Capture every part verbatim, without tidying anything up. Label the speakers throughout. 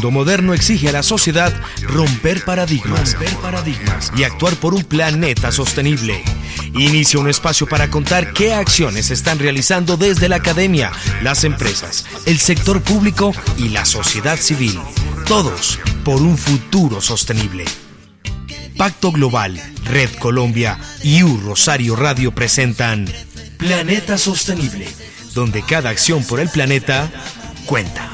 Speaker 1: mundo moderno exige a la sociedad romper paradigmas, romper paradigmas y actuar por un planeta sostenible. Inicia un espacio para contar qué acciones se están realizando desde la academia, las empresas, el sector público y la sociedad civil. Todos por un futuro sostenible. Pacto Global, Red Colombia y U Rosario Radio presentan Planeta Sostenible, donde cada acción por el planeta cuenta.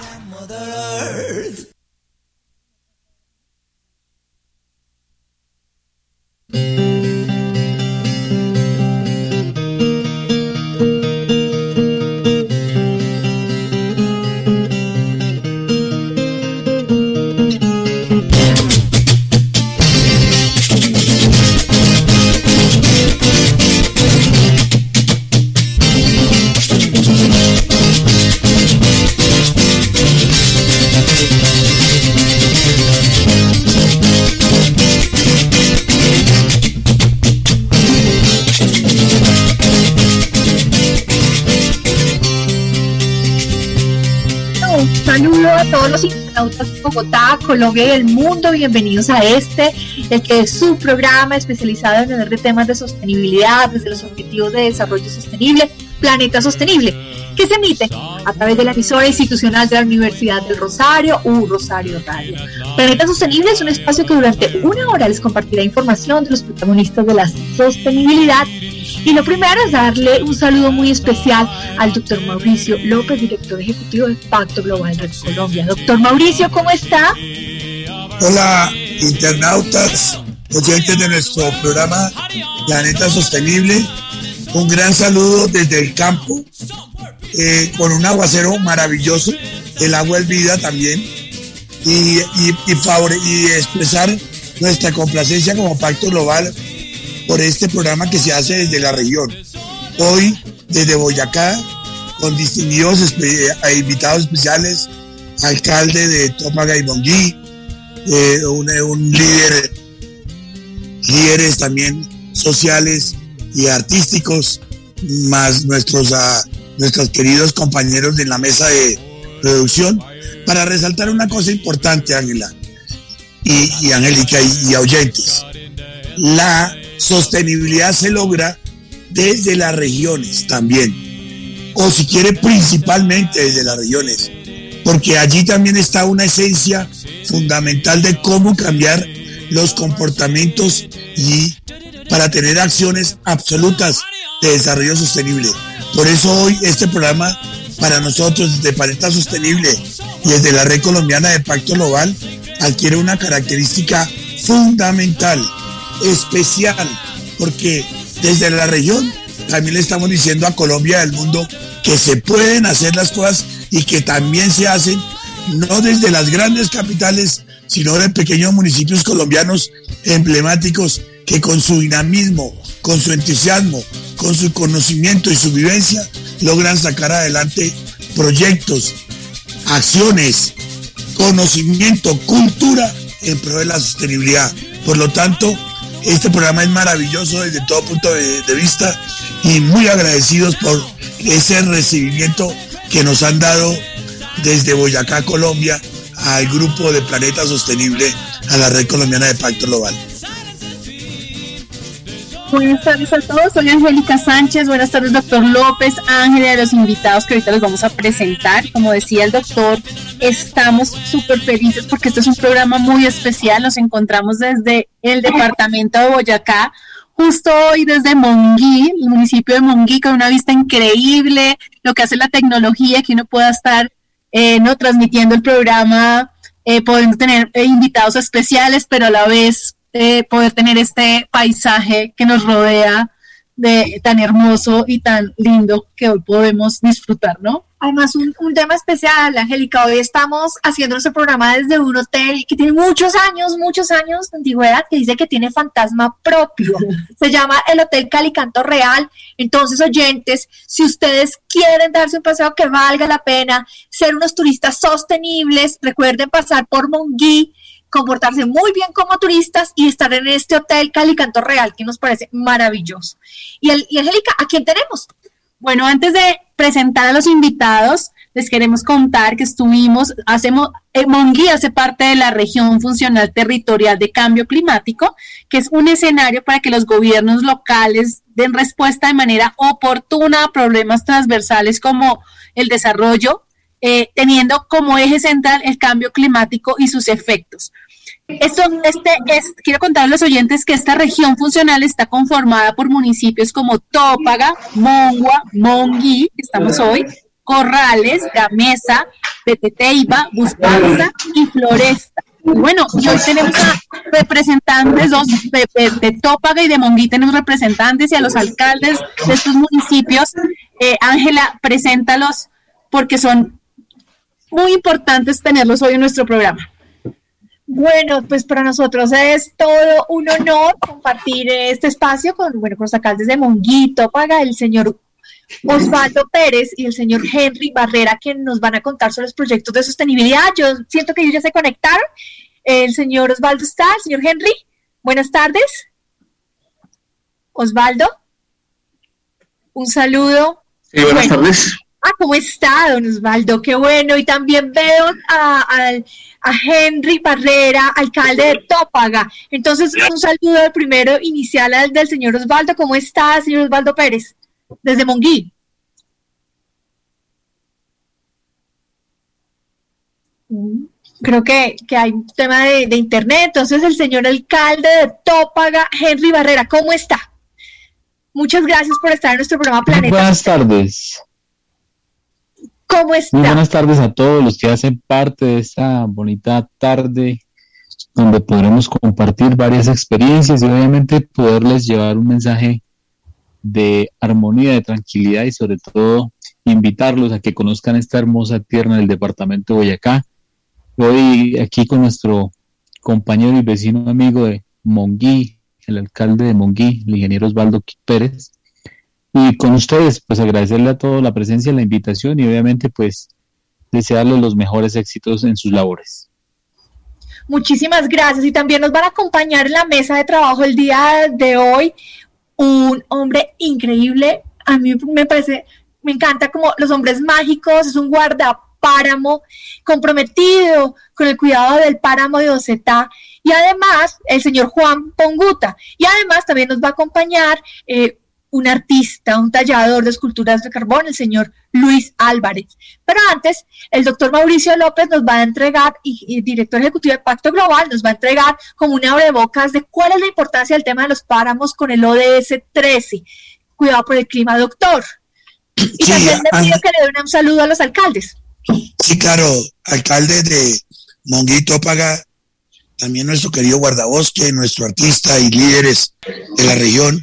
Speaker 2: Todos los internautas de Bogotá, Colombia y el mundo, bienvenidos a este, el que es su programa especializado en hablar de temas de sostenibilidad desde los objetivos de desarrollo sostenible, Planeta Sostenible, que se emite a través de la emisora institucional de la Universidad del Rosario, U Rosario Radio. Planeta Sostenible es un espacio que durante una hora les compartirá información de los protagonistas de la sostenibilidad. Y lo primero es darle un saludo muy especial al doctor Mauricio López, director ejecutivo del Pacto Global Red Colombia. Doctor Mauricio, ¿cómo está?
Speaker 3: Hola, internautas, oyentes de nuestro programa Planeta Sostenible. Un gran saludo desde el campo, eh, con un aguacero maravilloso. El agua es vida también. Y, y, y, favore, y expresar nuestra complacencia como Pacto Global por este programa que se hace desde la región. Hoy, desde Boyacá, con distinguidos espe- invitados especiales, alcalde de Tomaga y Monguí, eh, un, un líder, líderes también sociales y artísticos, más nuestros, uh, nuestros queridos compañeros de la mesa de producción, para resaltar una cosa importante, Ángela y, y Angélica y, y oyentes. La sostenibilidad se logra desde las regiones también, o si quiere principalmente desde las regiones, porque allí también está una esencia fundamental de cómo cambiar los comportamientos y para tener acciones absolutas de desarrollo sostenible. Por eso hoy este programa para nosotros desde Planeta Sostenible y desde la Red Colombiana de Pacto Global adquiere una característica fundamental, especial, porque desde la región también le estamos diciendo a Colombia y al mundo que se pueden hacer las cosas y que también se hacen no desde las grandes capitales, sino de pequeños municipios colombianos emblemáticos que con su dinamismo, con su entusiasmo, con su conocimiento y su vivencia logran sacar adelante proyectos, acciones, conocimiento, cultura en pro de la sostenibilidad. Por lo tanto, este programa es maravilloso desde todo punto de, de vista y muy agradecidos por ese recibimiento que nos han dado desde Boyacá, Colombia, al grupo de Planeta Sostenible, a la Red Colombiana de Pacto Global.
Speaker 2: Buenas tardes a todos, soy Angélica Sánchez, buenas tardes doctor López, Ángela, de los invitados que ahorita los vamos a presentar. Como decía el doctor, estamos súper felices porque este es un programa muy especial, nos encontramos desde el departamento de Boyacá, justo hoy desde Monguí, el municipio de Monguí, con una vista increíble, lo que hace la tecnología, que uno pueda estar eh, no transmitiendo el programa, eh, podemos tener eh, invitados especiales, pero a la vez Eh, poder tener este paisaje que nos rodea de tan hermoso y tan lindo que hoy podemos disfrutar, ¿no? Además, un, un tema especial, Angélica, hoy estamos haciendo nuestro programa desde un hotel que tiene muchos años, muchos años de antigüedad, que dice que tiene fantasma propio. Se llama el Hotel Calicanto Real. Entonces, oyentes, si ustedes quieren darse un paseo que valga la pena, ser unos turistas sostenibles, recuerden pasar por Monguí, comportarse muy bien como turistas y estar en este hotel Calicanto Real, que nos parece maravilloso. Y, el, y Angélica, ¿a quién tenemos? Bueno, antes de presentar a los invitados, les queremos contar que estuvimos, hacemos, eh, Monguí hace parte de la región funcional territorial de cambio climático, que es un escenario para que los gobiernos locales den respuesta de manera oportuna a problemas transversales como el desarrollo, eh, teniendo como eje central el cambio climático y sus efectos. Esto, este, es, quiero contar a los oyentes que esta región funcional está conformada por municipios como Tópaga, Mongua, Monguí, que estamos hoy, Corrales, Gamesa, Peteteiba, Buspanza y Floresta. Y bueno, y hoy tenemos a representantes dos, de, de, de Tópaga y de Monguí, tenemos representantes y a los alcaldes de estos municipios. Ángela, eh, preséntalos porque son muy importantes tenerlos hoy en nuestro programa.
Speaker 4: Bueno, pues para nosotros es todo un honor compartir este espacio con, bueno, con los alcaldes de Monguí, Tópaga, el señor Osvaldo Pérez y el señor Henry Barrera, que nos van a contar sobre los proyectos de sostenibilidad. Yo siento que ellos ya se conectaron. El señor Osvaldo está, el señor Henry. Buenas tardes. Osvaldo. Un saludo.
Speaker 5: Sí, buenas bueno. tardes.
Speaker 4: Ah, ¿cómo está, don Osvaldo? Qué bueno. Y también veo a, a, a Henry Barrera, alcalde de Tópaga. Entonces, un saludo de primero inicial al del señor Osvaldo. ¿Cómo está, señor Osvaldo Pérez? Desde Monguí. Creo que, que hay un tema de, de internet. Entonces, el señor alcalde de Tópaga, Henry Barrera, ¿cómo está? Muchas gracias por estar en nuestro programa Planeta.
Speaker 6: Buenas tardes.
Speaker 4: ¿Cómo está?
Speaker 6: Muy buenas tardes a todos los que hacen parte de esta bonita tarde donde podremos compartir varias experiencias y obviamente poderles llevar un mensaje de armonía, de tranquilidad y sobre todo invitarlos a que conozcan esta hermosa tierra del departamento de Boyacá. Hoy aquí con nuestro compañero y vecino amigo de Monguí, el alcalde de Monguí, el ingeniero Osvaldo Pérez. Y con ustedes, pues agradecerle a todos la presencia, la invitación y obviamente pues desearles los mejores éxitos en sus labores.
Speaker 4: Muchísimas gracias y también nos van a acompañar en la mesa de trabajo el día de hoy un hombre increíble. A mí me parece, me encanta como los hombres mágicos, es un guardapáramo comprometido con el cuidado del páramo de Ocetá y además el señor Juan Ponguta y además también nos va a acompañar eh, un artista, un tallador de esculturas de carbón, el señor Luis Álvarez. Pero antes, el doctor Mauricio López nos va a entregar, y, y director ejecutivo de Pacto Global, nos va a entregar como una abrebocas de cuál es la importancia del tema de los páramos con el O D S trece. Cuidado por el clima, doctor. Y sí, también le pido que le den un saludo a los alcaldes.
Speaker 3: Sí, claro, alcalde de Monguí, Tópaga, también nuestro querido guardabosque, nuestro artista y líderes de la región.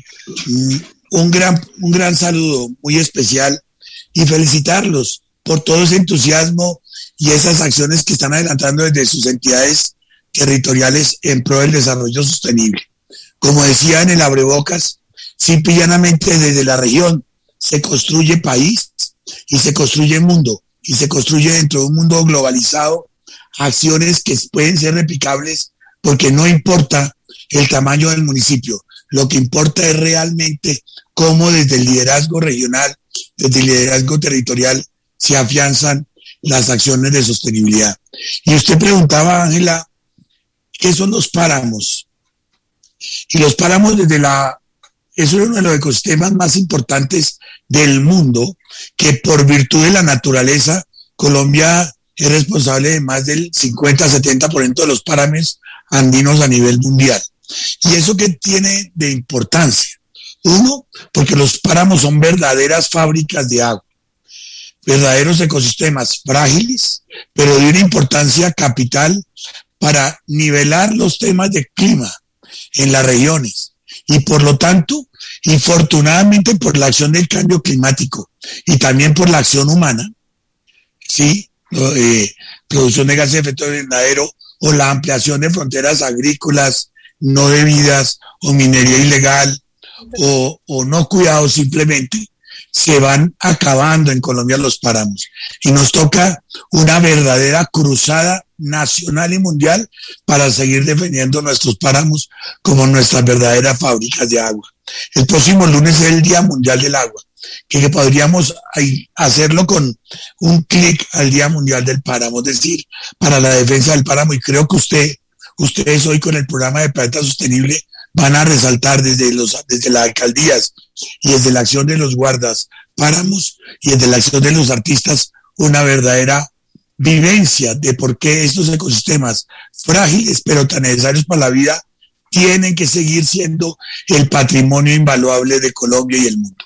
Speaker 3: Un gran, un gran saludo muy especial y felicitarlos por todo ese entusiasmo y esas acciones que están adelantando desde sus entidades territoriales en pro del desarrollo sostenible. Como decía en el abrebocas, simple y llanamente desde la región se construye país y se construye mundo y se construye dentro de un mundo globalizado acciones que pueden ser replicables porque no importa el tamaño del municipio, lo que importa es realmente cómo desde el liderazgo regional, desde el liderazgo territorial, se afianzan las acciones de sostenibilidad. Y usted preguntaba, Ángela, ¿qué son los páramos? Y los páramos desde la, es uno de los ecosistemas más importantes del mundo, que por virtud de la naturaleza, Colombia es responsable de más del cincuenta a setenta por ciento de los páramos andinos a nivel mundial. ¿Y eso qué tiene de importancia? Uno, porque los páramos son verdaderas fábricas de agua, verdaderos ecosistemas frágiles, pero de una importancia capital para nivelar los temas de clima en las regiones. Y por lo tanto, infortunadamente por la acción del cambio climático y también por la acción humana, ¿sí? Eh, producción de gases de efecto invernadero o la ampliación de fronteras agrícolas no debidas o minería ilegal o, o no cuidados simplemente, se van acabando en Colombia los páramos. Y nos toca una verdadera cruzada nacional y mundial para seguir defendiendo nuestros páramos como nuestras verdaderas fábricas de agua. El próximo lunes es el Día Mundial del Agua. que podríamos hacerlo con un clic al Día Mundial del Páramo, es decir, para la defensa del páramo, y creo que usted, ustedes hoy con el programa de Planeta Sostenible van a resaltar desde, los, desde las alcaldías y desde la acción de los guardas páramos y desde la acción de los artistas una verdadera vivencia de por qué estos ecosistemas frágiles pero tan necesarios para la vida tienen que seguir siendo el patrimonio invaluable de Colombia y el mundo.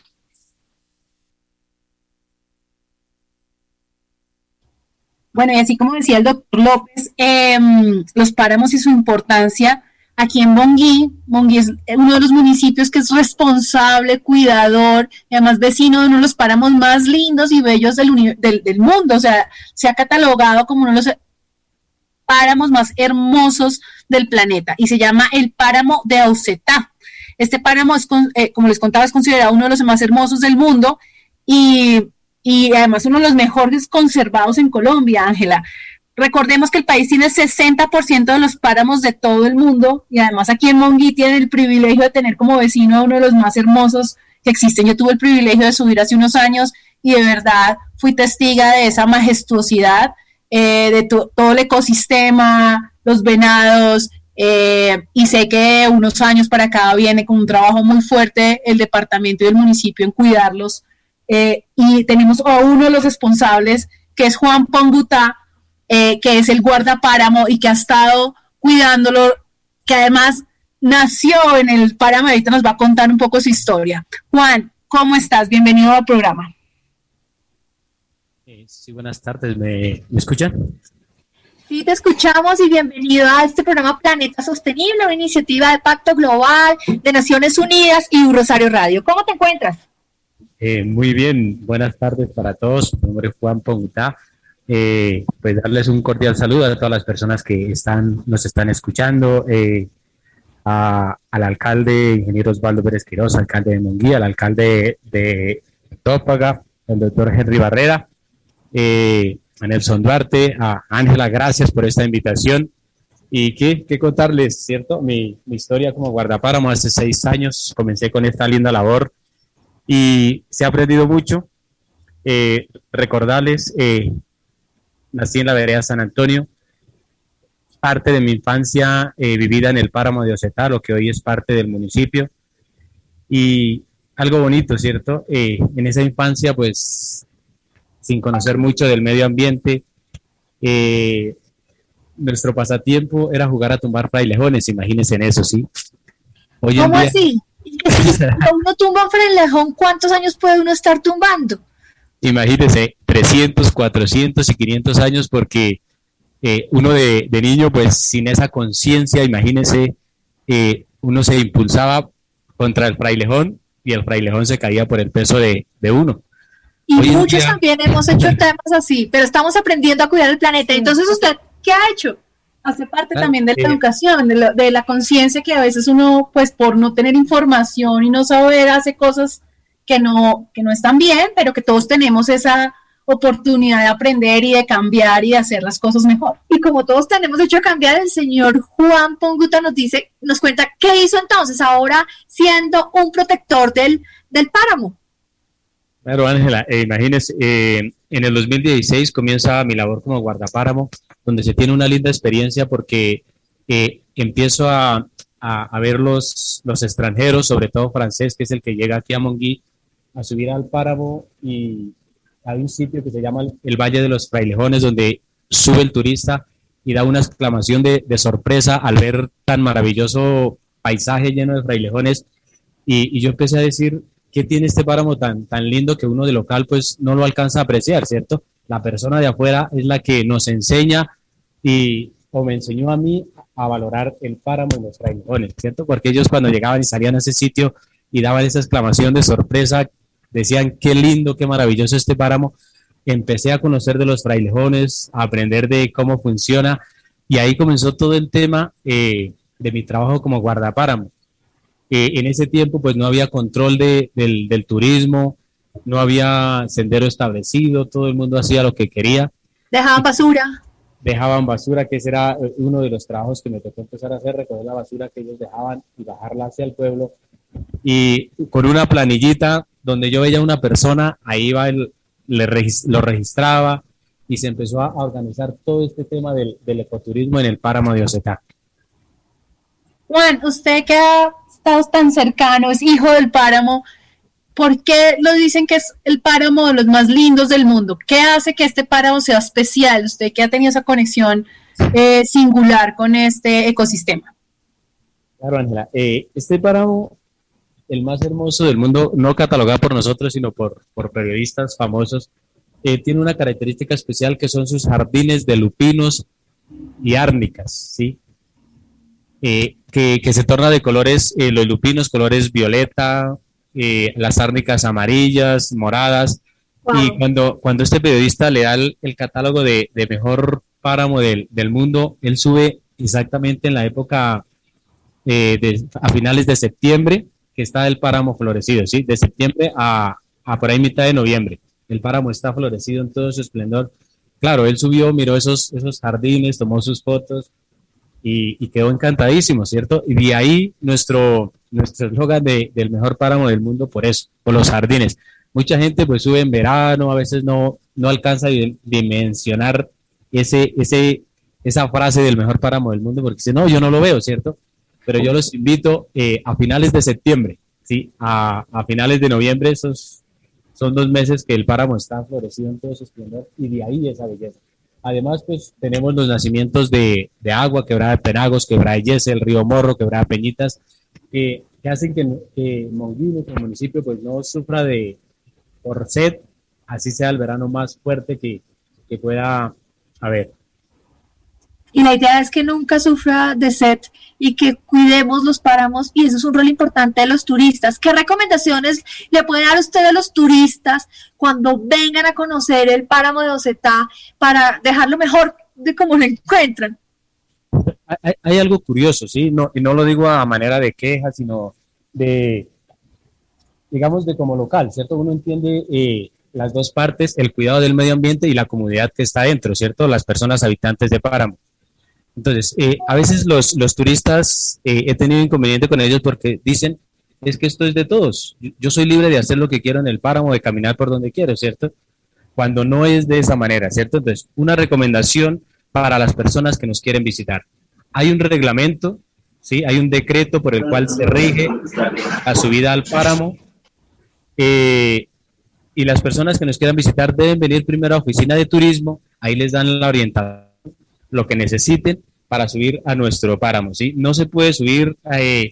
Speaker 2: Bueno, y así como decía el doctor López, eh, los páramos y su importancia. Aquí en Monguí, Monguí es uno de los municipios que es responsable, cuidador, y además vecino de uno de los páramos más lindos y bellos del, uni- del, del mundo. O sea, se ha catalogado como uno de los páramos más hermosos del planeta y se llama el páramo de Aucetá. Este páramo, es con, eh, como les contaba, es considerado uno de los más hermosos del mundo y, y además uno de los mejores conservados en Colombia, Ángela. Recordemos que el país tiene sesenta por ciento de los páramos de todo el mundo y además aquí en Monguí tienen el privilegio de tener como vecino a uno de los más hermosos que existen. Yo tuve el privilegio de subir hace unos años y de verdad fui testiga de esa majestuosidad, eh, de to- todo el ecosistema, los venados, eh, y sé que unos años para acá viene con un trabajo muy fuerte el departamento y el municipio en cuidarlos, eh, y tenemos a uno de los responsables que es Juan Pongutá, Eh, que es el guardapáramo y que ha estado cuidándolo, que además nació en el páramo. Ahorita nos va a contar un poco su historia. Juan, ¿cómo estás? Bienvenido al programa.
Speaker 5: Eh, sí, buenas tardes. ¿Me, ¿me escuchan?
Speaker 4: Sí, te escuchamos y bienvenido a este programa Planeta Sostenible, una iniciativa del Pacto Global de Naciones Unidas y un Rosario Radio. ¿Cómo te encuentras?
Speaker 5: Eh, muy bien, buenas tardes para todos. Mi nombre es Juan Pongutá. Eh, pues darles un cordial saludo a todas las personas que están, nos están escuchando, eh, a, al alcalde, ingeniero Osvaldo Pérez Quirós, alcalde de Monguí, al alcalde de, de Tópaga, el doctor Henry Barrera, eh, a Nelson Duarte, a Ángela, gracias por esta invitación. Y qué, qué contarles, ¿cierto? Mi, mi historia como guardapáramo hace seis años, comencé con esta linda labor y se ha aprendido mucho. Eh, recordarles, eh, nací en la vereda San Antonio, parte de mi infancia eh, vivida en el páramo de Aucetá, lo que hoy es parte del municipio, y algo bonito, ¿cierto? Eh, en esa infancia, pues, sin conocer mucho del medio ambiente, eh, nuestro pasatiempo era jugar a tumbar frailejones, imagínense en eso, ¿sí? Hoy en
Speaker 4: ¿Cómo
Speaker 5: día,
Speaker 4: así? Cuando uno tumba un frailejón, ¿cuántos años puede uno estar tumbando?
Speaker 5: imagínense, trescientos, cuatrocientos y quinientos años, porque eh, uno de, de niño, pues sin esa conciencia, imagínense, eh, uno se impulsaba contra el frailejón y el frailejón se caía por el peso de, de uno.
Speaker 4: Y
Speaker 5: Hoy en
Speaker 4: muchos
Speaker 5: día-
Speaker 4: también hemos hecho temas así, pero estamos aprendiendo a cuidar el planeta. Entonces, ¿usted qué ha hecho?
Speaker 2: Hace parte
Speaker 5: Ah,
Speaker 2: también de la
Speaker 5: eh.
Speaker 2: educación, de la, de la conciencia que a veces uno, pues por no tener información y no saber, hace cosas que no, que no están bien, pero que todos tenemos esa oportunidad de aprender y de cambiar y de hacer las cosas mejor.
Speaker 4: Y como todos tenemos hecho cambiar, el señor Juan Pongutá nos dice, nos cuenta qué hizo entonces ahora siendo un protector del, del páramo.
Speaker 5: Claro, Ángela, eh, imagínese, eh, en el dos mil dieciséis comienza mi labor como guardapáramo, donde se tiene una linda experiencia porque eh, empiezo a, a, a ver los, los extranjeros, sobre todo francés, que es el que llega aquí a Monguí, a subir al páramo, y hay un sitio que se llama el, el Valle de los Frailejones, donde sube el turista y da una exclamación de, de sorpresa al ver tan maravilloso paisaje lleno de frailejones, y, y yo empecé a decir, ¿qué tiene este páramo tan, tan lindo que uno de local pues no lo alcanza a apreciar, ¿cierto? La persona de afuera es la que nos enseña y o me enseñó a mí a valorar el páramo y los frailejones, ¿cierto? Porque ellos cuando llegaban y salían a ese sitio y daban esa exclamación de sorpresa, decían, qué lindo, qué maravilloso este páramo. Empecé a conocer de los frailejones, a aprender de cómo funciona, y ahí comenzó todo el tema eh, de mi trabajo como guardapáramo. Eh, en ese tiempo pues no había control de, del, del turismo, no había sendero establecido, todo el mundo hacía lo que quería.
Speaker 4: Dejaban basura.
Speaker 5: Dejaban basura, que ese era uno de los trabajos que me tocó empezar a hacer, recoger la basura que ellos dejaban y bajarla hacia el pueblo. Y con una planillita donde yo veía una persona, ahí iba, el, le regis- lo registraba y se empezó a, a organizar todo este tema del, del ecoturismo en el páramo de Osetá.
Speaker 2: Juan, usted que ha estado tan cercano, es hijo del páramo, ¿por qué lo dicen que es el páramo de los más lindos del mundo? ¿Qué hace que este páramo sea especial? Usted que ha tenido esa conexión eh, singular con este ecosistema.
Speaker 5: Claro, Ángela. Eh, este páramo, el más hermoso del mundo, no catalogado por nosotros, sino por, por periodistas famosos, eh, tiene una característica especial que son sus jardines de lupinos y árnicas, ¿sí? Eh, que, que se torna de colores, eh, los lupinos colores violeta, eh, las árnicas amarillas, moradas. Wow. Y cuando, cuando este periodista le da el, el catálogo de, de mejor páramo del, del mundo, él sube exactamente en la época eh, de, a finales de septiembre, que está el páramo florecido, ¿sí? De septiembre a, a por ahí mitad de noviembre. El páramo está florecido en todo su esplendor. Claro, él subió, miró esos, esos jardines, tomó sus fotos y, y quedó encantadísimo, ¿cierto? Y de ahí nuestro nuestro eslogan de, del mejor páramo del mundo, por eso, por los jardines. Mucha gente pues sube en verano, a veces no, no alcanza a dimensionar ese, ese, esa frase del mejor páramo del mundo, porque dice, no, yo no lo veo, ¿cierto? Pero yo los invito eh, a finales de septiembre, ¿sí? A, a finales de noviembre, esos son dos meses que el páramo está florecido en todo su esplendor y de ahí esa belleza. Además, pues tenemos los nacimientos de, de agua, Quebrada de Penagos, Quebrada de Yese, el río Morro, Quebrada de Peñitas, que, que hacen que, que Monguí, el municipio, pues no sufra de por sed, así sea el verano más fuerte que, que pueda haber.
Speaker 4: Y la idea es que nunca sufra de sed y que cuidemos los páramos, y eso es un rol importante de los turistas. ¿Qué recomendaciones le puede dar usted a los turistas cuando vengan a conocer el páramo de Osetá para dejarlo mejor de cómo lo encuentran?
Speaker 5: Hay, hay algo curioso, ¿sí? No, y no lo digo a manera de queja, sino de, digamos, de como local, ¿cierto? Uno entiende eh, las dos partes, el cuidado del medio ambiente y la comunidad que está dentro, ¿cierto? Las personas habitantes de páramo. Entonces, eh, a veces los, los turistas, eh, he tenido inconveniente con ellos porque dicen, es que esto es de todos, yo, yo soy libre de hacer lo que quiero en el páramo, de caminar por donde quiero, ¿cierto? Cuando no es de esa manera, ¿cierto? Entonces, una recomendación para las personas que nos quieren visitar. Hay un reglamento, ¿sí? Hay un decreto por el cual se rige la subida al páramo, eh, y las personas que nos quieran visitar deben venir primero a Oficina de Turismo, ahí les dan la orientación, lo que necesiten para subir a nuestro páramo, ¿sí? No se puede subir, eh,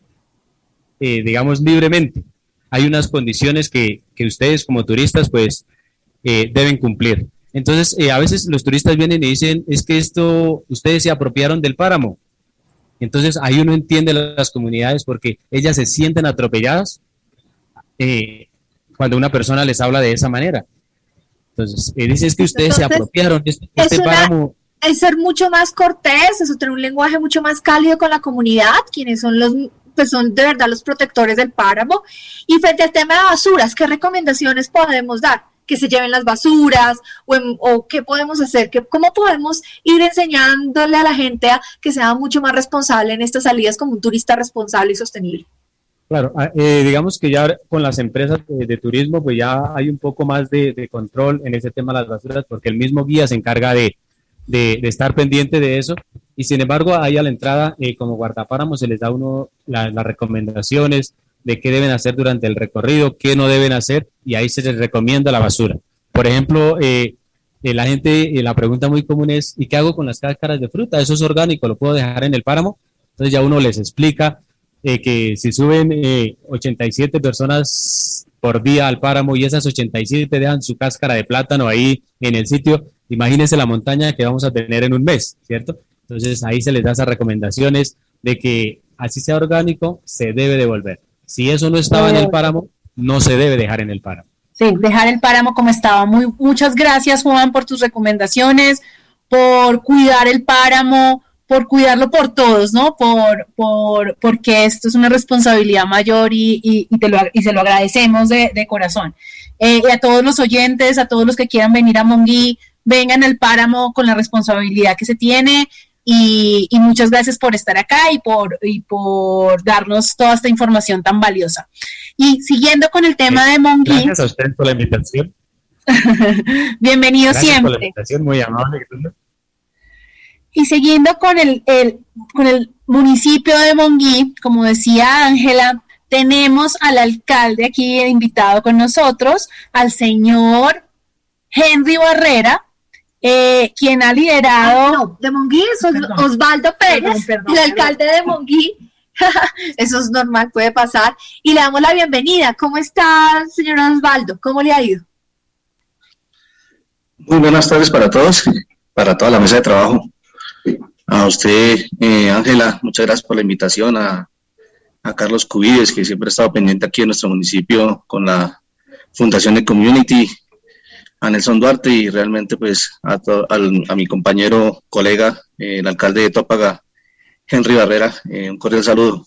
Speaker 5: eh, digamos, libremente. Hay unas condiciones que, que ustedes como turistas, pues, eh, deben cumplir. Entonces, eh, a veces los turistas vienen y dicen, es que esto, ustedes se apropiaron del páramo. Entonces, ahí uno entiende las comunidades porque ellas se sienten atropelladas eh, cuando una persona les habla de esa manera. Entonces, eh, dice, es que ustedes Entonces, se apropiaron, este, este
Speaker 4: una...
Speaker 5: páramo...
Speaker 4: Es ser mucho más cortés, es tener un lenguaje mucho más cálido con la comunidad, quienes son los, pues son de verdad los protectores del páramo. Y frente al tema de basuras, ¿qué recomendaciones podemos dar? Que se lleven las basuras, o, en, o qué podemos hacer, que, cómo podemos ir enseñándole a la gente a que sea mucho más responsable en estas salidas como un turista responsable y sostenible.
Speaker 5: Claro, eh, digamos que ya con las empresas de, de turismo, pues ya hay un poco más de, de control en ese tema de las basuras, porque el mismo guía se encarga de De, de estar pendiente de eso, y sin embargo ahí a la entrada eh, como guardapáramos se les da uno la, las recomendaciones de qué deben hacer durante el recorrido, qué no deben hacer, y ahí se les recomienda la basura. Por ejemplo, eh, eh, la gente, eh, la pregunta muy común es, ¿y qué hago con las cáscaras de fruta? ¿Eso es orgánico? ¿Lo puedo dejar en el páramo? Entonces ya uno les explica eh, que si suben eh, ochenta y siete personas por día al páramo y esas ochenta y siete dejan su cáscara de plátano ahí en el sitio, imagínense la montaña que vamos a tener en un mes, ¿cierto? Entonces ahí se les da esas recomendaciones de que así sea orgánico, se debe devolver. Si eso no estaba en el páramo, no se debe dejar en el páramo.
Speaker 2: Sí, dejar el páramo como estaba. Muy, muchas gracias, Juan, por tus recomendaciones, por cuidar el páramo, por cuidarlo por todos, ¿no? Por, por, porque esto es una responsabilidad mayor y, y, y, te lo, y se lo agradecemos de, de corazón. Eh, y a todos los oyentes, a todos los que quieran venir a Monguí, vengan al páramo con la responsabilidad que se tiene, y, y muchas gracias por estar acá y por, y por darnos toda esta información tan valiosa. Y siguiendo con el tema de Monguí.
Speaker 5: Gracias a usted por la invitación.
Speaker 2: Bienvenido
Speaker 5: gracias
Speaker 2: siempre.
Speaker 5: Por la invitación, muy amable.
Speaker 2: Y siguiendo con el, el, con el municipio de Monguí, como decía Ángela, tenemos al alcalde aquí invitado con nosotros, al señor Henry Barrera, eh, quien ha liderado...
Speaker 4: Ah, no, de Monguí es Os, Osvaldo Pérez, perdón, perdón, el alcalde perdón. de Monguí. Eso es normal, puede pasar. Y le damos la bienvenida. ¿Cómo está, señor Osvaldo? ¿Cómo le ha ido?
Speaker 7: Muy buenas tardes para todos, para toda la mesa de trabajo. A usted, eh, Ángela, muchas gracias por la invitación, a, a Carlos Cubides, que siempre ha estado pendiente aquí en nuestro municipio con la Fundación de Community, a Nelson Duarte y realmente pues a, to, al, a mi compañero, colega, eh, el alcalde de Tópaga, Henry Barrera, eh, un cordial saludo.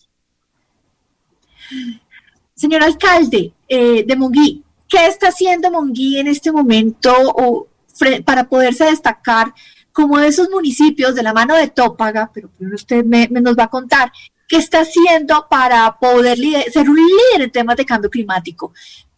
Speaker 4: Señor alcalde eh, de Monguí, ¿qué está haciendo Monguí en este momento o, fre- para poderse destacar como de esos municipios de la mano de Tópaga? Pero primero usted me, me nos va a contar qué está haciendo para poder lider- ser un líder en temas de cambio climático.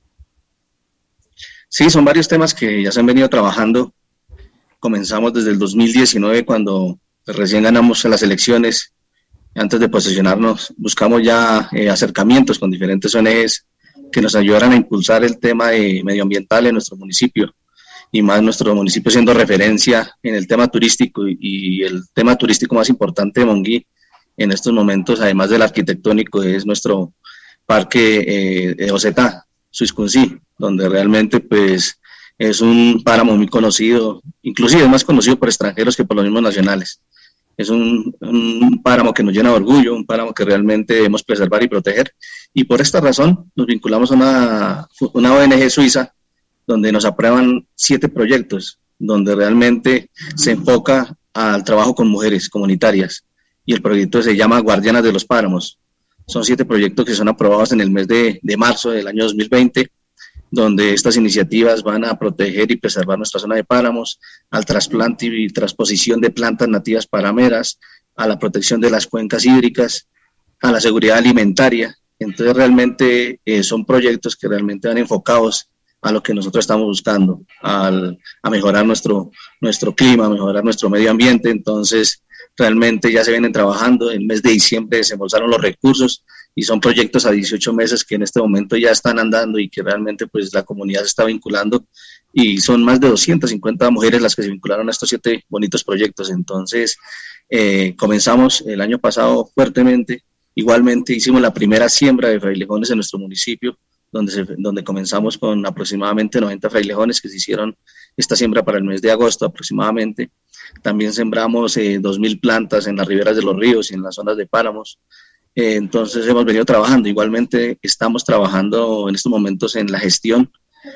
Speaker 7: Sí, son varios temas que ya se han venido trabajando. Comenzamos desde el dos mil diecinueve, cuando recién ganamos las elecciones. Antes de posicionarnos, buscamos ya eh, acercamientos con diferentes O N Ges que nos ayudaran a impulsar el tema de medioambiental en nuestro municipio, y más nuestro municipio siendo referencia en el tema turístico, y, y el tema turístico más importante de Monguí en estos momentos, además del arquitectónico, es nuestro parque eh, de Ocetá, Suiscuncí, donde realmente pues es un páramo muy conocido, inclusive es más conocido por extranjeros que por los mismos nacionales. Es un, un páramo que nos llena de orgullo, un páramo que realmente debemos preservar y proteger, y por esta razón nos vinculamos a una, una O N Ge suiza, donde nos aprueban siete proyectos, donde realmente se enfoca al trabajo con mujeres comunitarias, y el proyecto se llama Guardianas de los Páramos. Son siete proyectos que son aprobados en el mes de, de marzo del año dos mil veinte, donde estas iniciativas van a proteger y preservar nuestra zona de páramos, al trasplante y transposición de plantas nativas parameras, a la protección de las cuencas hídricas, a la seguridad alimentaria. Entonces realmente eh, son proyectos que realmente van enfocados a lo que nosotros estamos buscando, al, a mejorar nuestro, nuestro clima, a mejorar nuestro medio ambiente. Entonces realmente ya se vienen trabajando. En el mes de diciembre se embolsaron los recursos, y son proyectos a dieciocho meses que en este momento ya están andando, y que realmente pues la comunidad se está vinculando, y son más de doscientas cincuenta mujeres las que se vincularon a estos siete bonitos proyectos. Entonces eh, comenzamos el año pasado fuertemente. Igualmente hicimos la primera siembra de frailejones en nuestro municipio, donde, se, donde comenzamos con aproximadamente noventa frailejones que se hicieron esta siembra para el mes de agosto aproximadamente. También sembramos eh, dos mil plantas en las riberas de los ríos y en las zonas de páramos. Eh, entonces hemos venido trabajando. Igualmente estamos trabajando en estos momentos en la gestión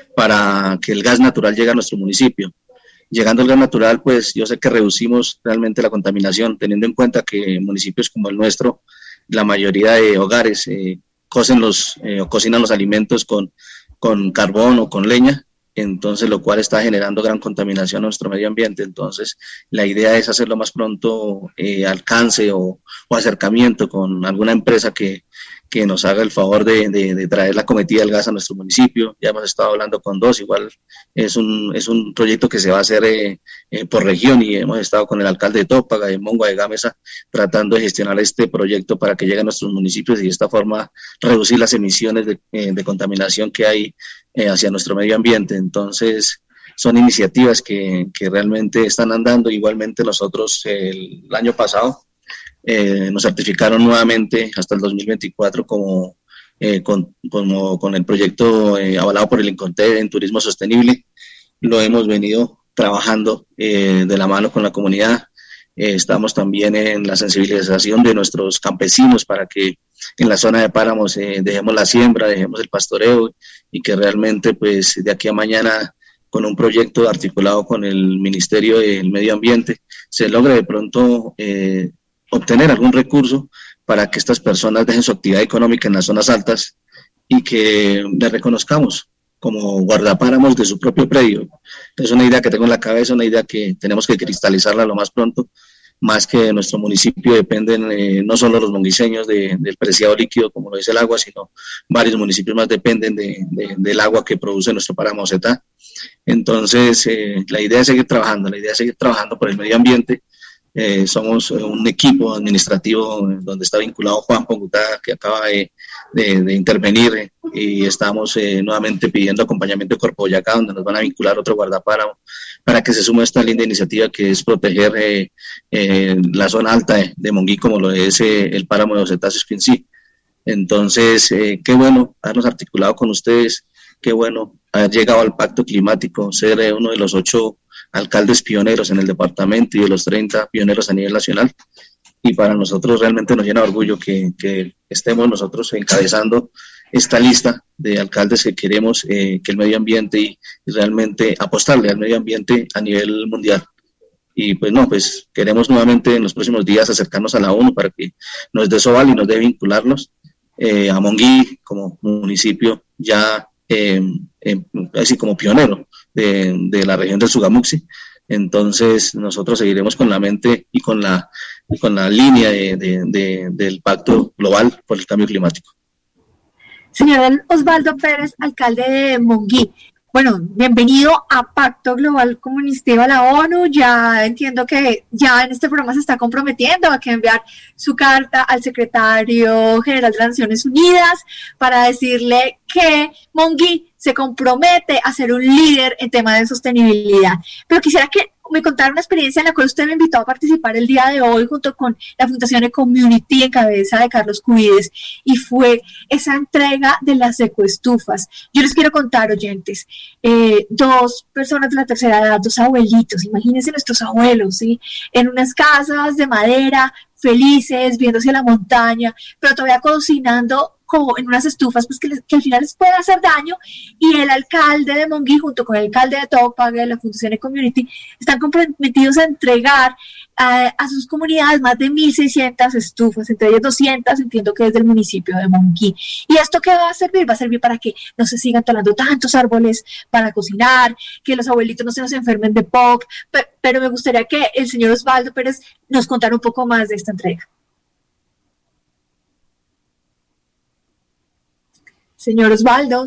Speaker 7: para que el gas natural llegue a nuestro municipio. Llegando el gas natural, pues yo sé que reducimos realmente la contaminación, teniendo en cuenta que municipios como el nuestro, la mayoría de hogares eh, cocen los, eh, o cocinan los alimentos con, con carbón o con leña, entonces lo cual está generando gran contaminación a nuestro medio ambiente. Entonces la idea es hacerlo más pronto eh, alcance o, o acercamiento con alguna empresa que, que nos haga el favor de, de, de traer la cometida del gas a nuestro municipio. Ya hemos estado hablando con dos, igual es un, es un proyecto que se va a hacer eh, eh, por región, y hemos estado con el alcalde de Tópaga, de Mongua, de Gámeza, tratando de gestionar este proyecto para que llegue a nuestros municipios y de esta forma reducir las emisiones de, eh, de contaminación que hay eh, hacia nuestro medio ambiente. Entonces son iniciativas que, que realmente están andando. Igualmente nosotros eh, el, el año pasado Eh, nos certificaron nuevamente hasta el dos mil veinticuatro como, eh, con, como con el proyecto eh, avalado por el INCONTED en turismo sostenible. Lo hemos venido trabajando eh, de la mano con la comunidad. Eh, estamos también en la sensibilización de nuestros campesinos para que en la zona de páramos eh, dejemos la siembra, dejemos el pastoreo, y que realmente pues de aquí a mañana, con un proyecto articulado con el Ministerio del Medio Ambiente, se logre de pronto eh, obtener algún recurso para que estas personas dejen su actividad económica en las zonas altas y que les reconozcamos como guardapáramos de su propio predio. Es una idea que tengo en la cabeza, una idea que tenemos que cristalizarla lo más pronto, más que de nuestro municipio dependen eh, no solo los monguiseños de, del preciado líquido, como lo dice el agua, sino varios municipios más dependen de, de, del agua que produce nuestro páramo Bosetá. Entonces, eh, la idea es seguir trabajando, la idea es seguir trabajando por el medio ambiente. Eh, somos un equipo administrativo donde está vinculado Juan Pongutá, que acaba de, de, de intervenir, eh, y estamos eh, nuevamente pidiendo acompañamiento de Corpo Boyacá, donde nos van a vincular otro guardapáramo para que se sume a esta linda iniciativa que es proteger eh, eh, la zona alta de, de Monguí, como lo es eh, el páramo de Bosetá Sespincí. Entonces, eh, qué bueno habernos articulado con ustedes, qué bueno haber llegado al pacto climático, ser eh, uno de los ocho alcaldes pioneros en el departamento y de los treinta pioneros a nivel nacional, y para nosotros realmente nos llena de orgullo que, que estemos nosotros encabezando esta lista de alcaldes que queremos eh, que el medio ambiente y, y realmente apostarle al medio ambiente a nivel mundial. Y pues no, pues queremos nuevamente en los próximos días acercarnos a la ONU para que nos dé soval y nos dé vincularnos eh, a Monguí como municipio ya eh, eh, así como pionero De, de la región del Sugamuxi. Entonces nosotros seguiremos con la mente y con la, y con la línea de, de, de, del pacto global por el cambio climático.
Speaker 4: Señor Osvaldo Pérez, alcalde de Monguí, bueno, bienvenido a Pacto Global como iniciativa a la ONU. Ya entiendo que ya en este programa se está comprometiendo a que enviar su carta al secretario general de las Naciones Unidas para decirle que Monguí se compromete a ser un líder en temas de sostenibilidad. Pero quisiera que me contara una experiencia en la cual usted me invitó a participar el día de hoy junto con la Fundación Ecommunity en cabeza de Carlos Cubides, y fue esa entrega de las ecoestufas. Yo les quiero contar, oyentes, eh, dos personas de la tercera edad, dos abuelitos, imagínense nuestros abuelos, ¿sí? En unas casas de madera, felices, viendo hacia la montaña, pero todavía cocinando como en unas estufas pues que, les, que al final les puede hacer daño, y el alcalde de Monguí junto con el alcalde de Topague, de la Fundación Ecommunity, están comprometidos a entregar a, a sus comunidades más de mil seiscientas estufas, entre ellas doscientas, entiendo que es del municipio de Monguí. ¿Y esto qué va a servir? Va a servir para que no se sigan talando tantos árboles para cocinar, que los abuelitos no se nos enfermen de P O C, pero, pero me gustaría que el señor Osvaldo Pérez nos contara un poco más de esta entrega. Señor Osvaldo,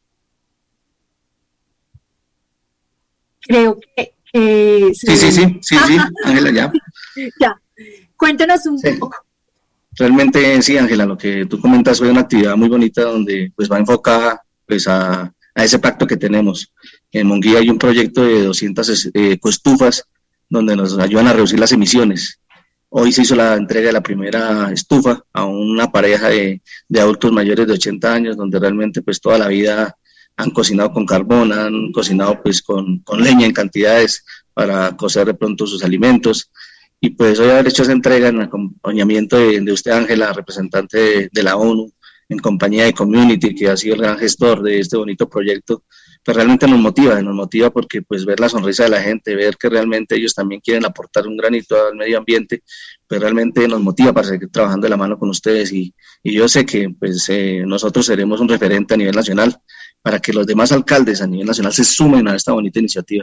Speaker 4: creo que... Eh,
Speaker 7: sí, sí, sí, sí, sí, Ángela, ya.
Speaker 4: Ya, cuéntenos un
Speaker 7: sí.
Speaker 4: poco.
Speaker 7: Realmente, sí, Ángela, lo que tú comentas fue una actividad muy bonita donde pues va enfocada pues a, a ese pacto que tenemos. En Monguí hay un proyecto de doscientas eh, coestufas donde nos ayudan a reducir las emisiones. Hoy se hizo la entrega de la primera estufa a una pareja de, de adultos mayores de ochenta años, donde realmente pues toda la vida han cocinado con carbón, han cocinado pues con, con leña en cantidades para cocer de pronto sus alimentos. Y pues hoy haber hecho esa entrega en acompañamiento de, de usted, Ángela, representante de, de la ONU, en compañía de Community, que ha sido el gran gestor de este bonito proyecto, pues realmente nos motiva, nos motiva porque pues ver la sonrisa de la gente, ver que realmente ellos también quieren aportar un granito al medio ambiente, pues realmente nos motiva para seguir trabajando de la mano con ustedes, y, y yo sé que pues eh, nosotros seremos un referente a nivel nacional para que los demás alcaldes a nivel nacional se sumen a esta bonita iniciativa.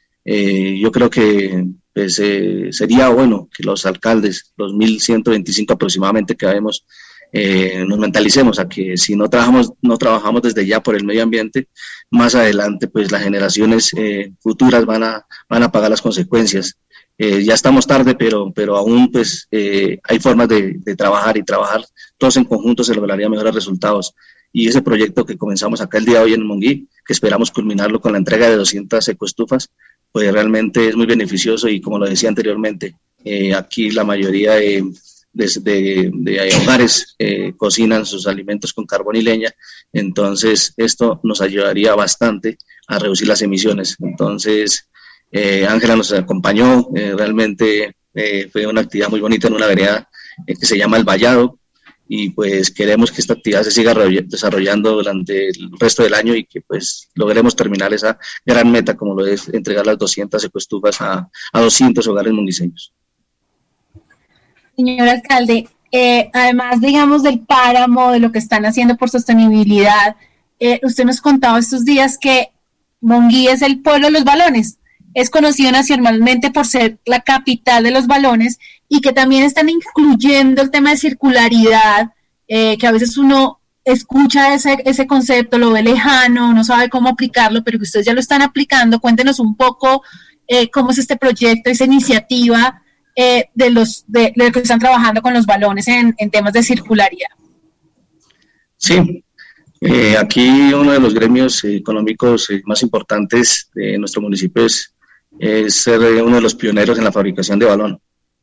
Speaker 7: Eh, yo creo que pues, eh, sería bueno que los alcaldes, los mil ciento veinticinco aproximadamente que vemos, Eh, nos mentalicemos a que si no trabajamos no trabajamos desde ya por el medio ambiente, más adelante pues las generaciones eh, futuras van a van a pagar las consecuencias. Eh, ya estamos tarde, pero pero aún pues eh, hay formas de, de trabajar, y trabajar todos en conjunto se lograría mejores resultados. Y ese proyecto que comenzamos acá el día de hoy en Monguí, que esperamos culminarlo con la entrega de doscientas ecoestufas, pues realmente es muy beneficioso, y como lo decía anteriormente, eh, aquí la mayoría de De, de, de hogares eh, cocinan sus alimentos con carbón y leña, entonces esto nos ayudaría bastante a reducir las emisiones. Entonces eh, Ángela nos acompañó, eh, realmente eh, fue una actividad muy bonita en una vereda eh, que se llama El Vallado, y pues queremos que esta actividad se siga desarrollando durante el resto del año y que pues logremos terminar esa gran meta como lo es entregar las doscientas ecoestufas a, a doscientos hogares munguiseños.
Speaker 2: Señor alcalde, eh, además, digamos, del páramo, de lo que están haciendo por sostenibilidad, eh, usted nos contaba estos días que Monguí es el pueblo de los balones, es conocido nacionalmente por ser la capital de los balones y que también están incluyendo el tema de circularidad, eh, que a veces uno escucha ese, ese concepto, lo ve lejano, no sabe cómo aplicarlo, pero que ustedes ya lo están aplicando. Cuéntenos un poco eh, cómo es este proyecto, esa iniciativa eh, de los de, de que están trabajando con los balones en, en temas de circularidad.
Speaker 7: Sí, eh, aquí uno de los gremios económicos eh, más importantes de nuestro municipio es, es ser uno de los pioneros en la fabricación de balón.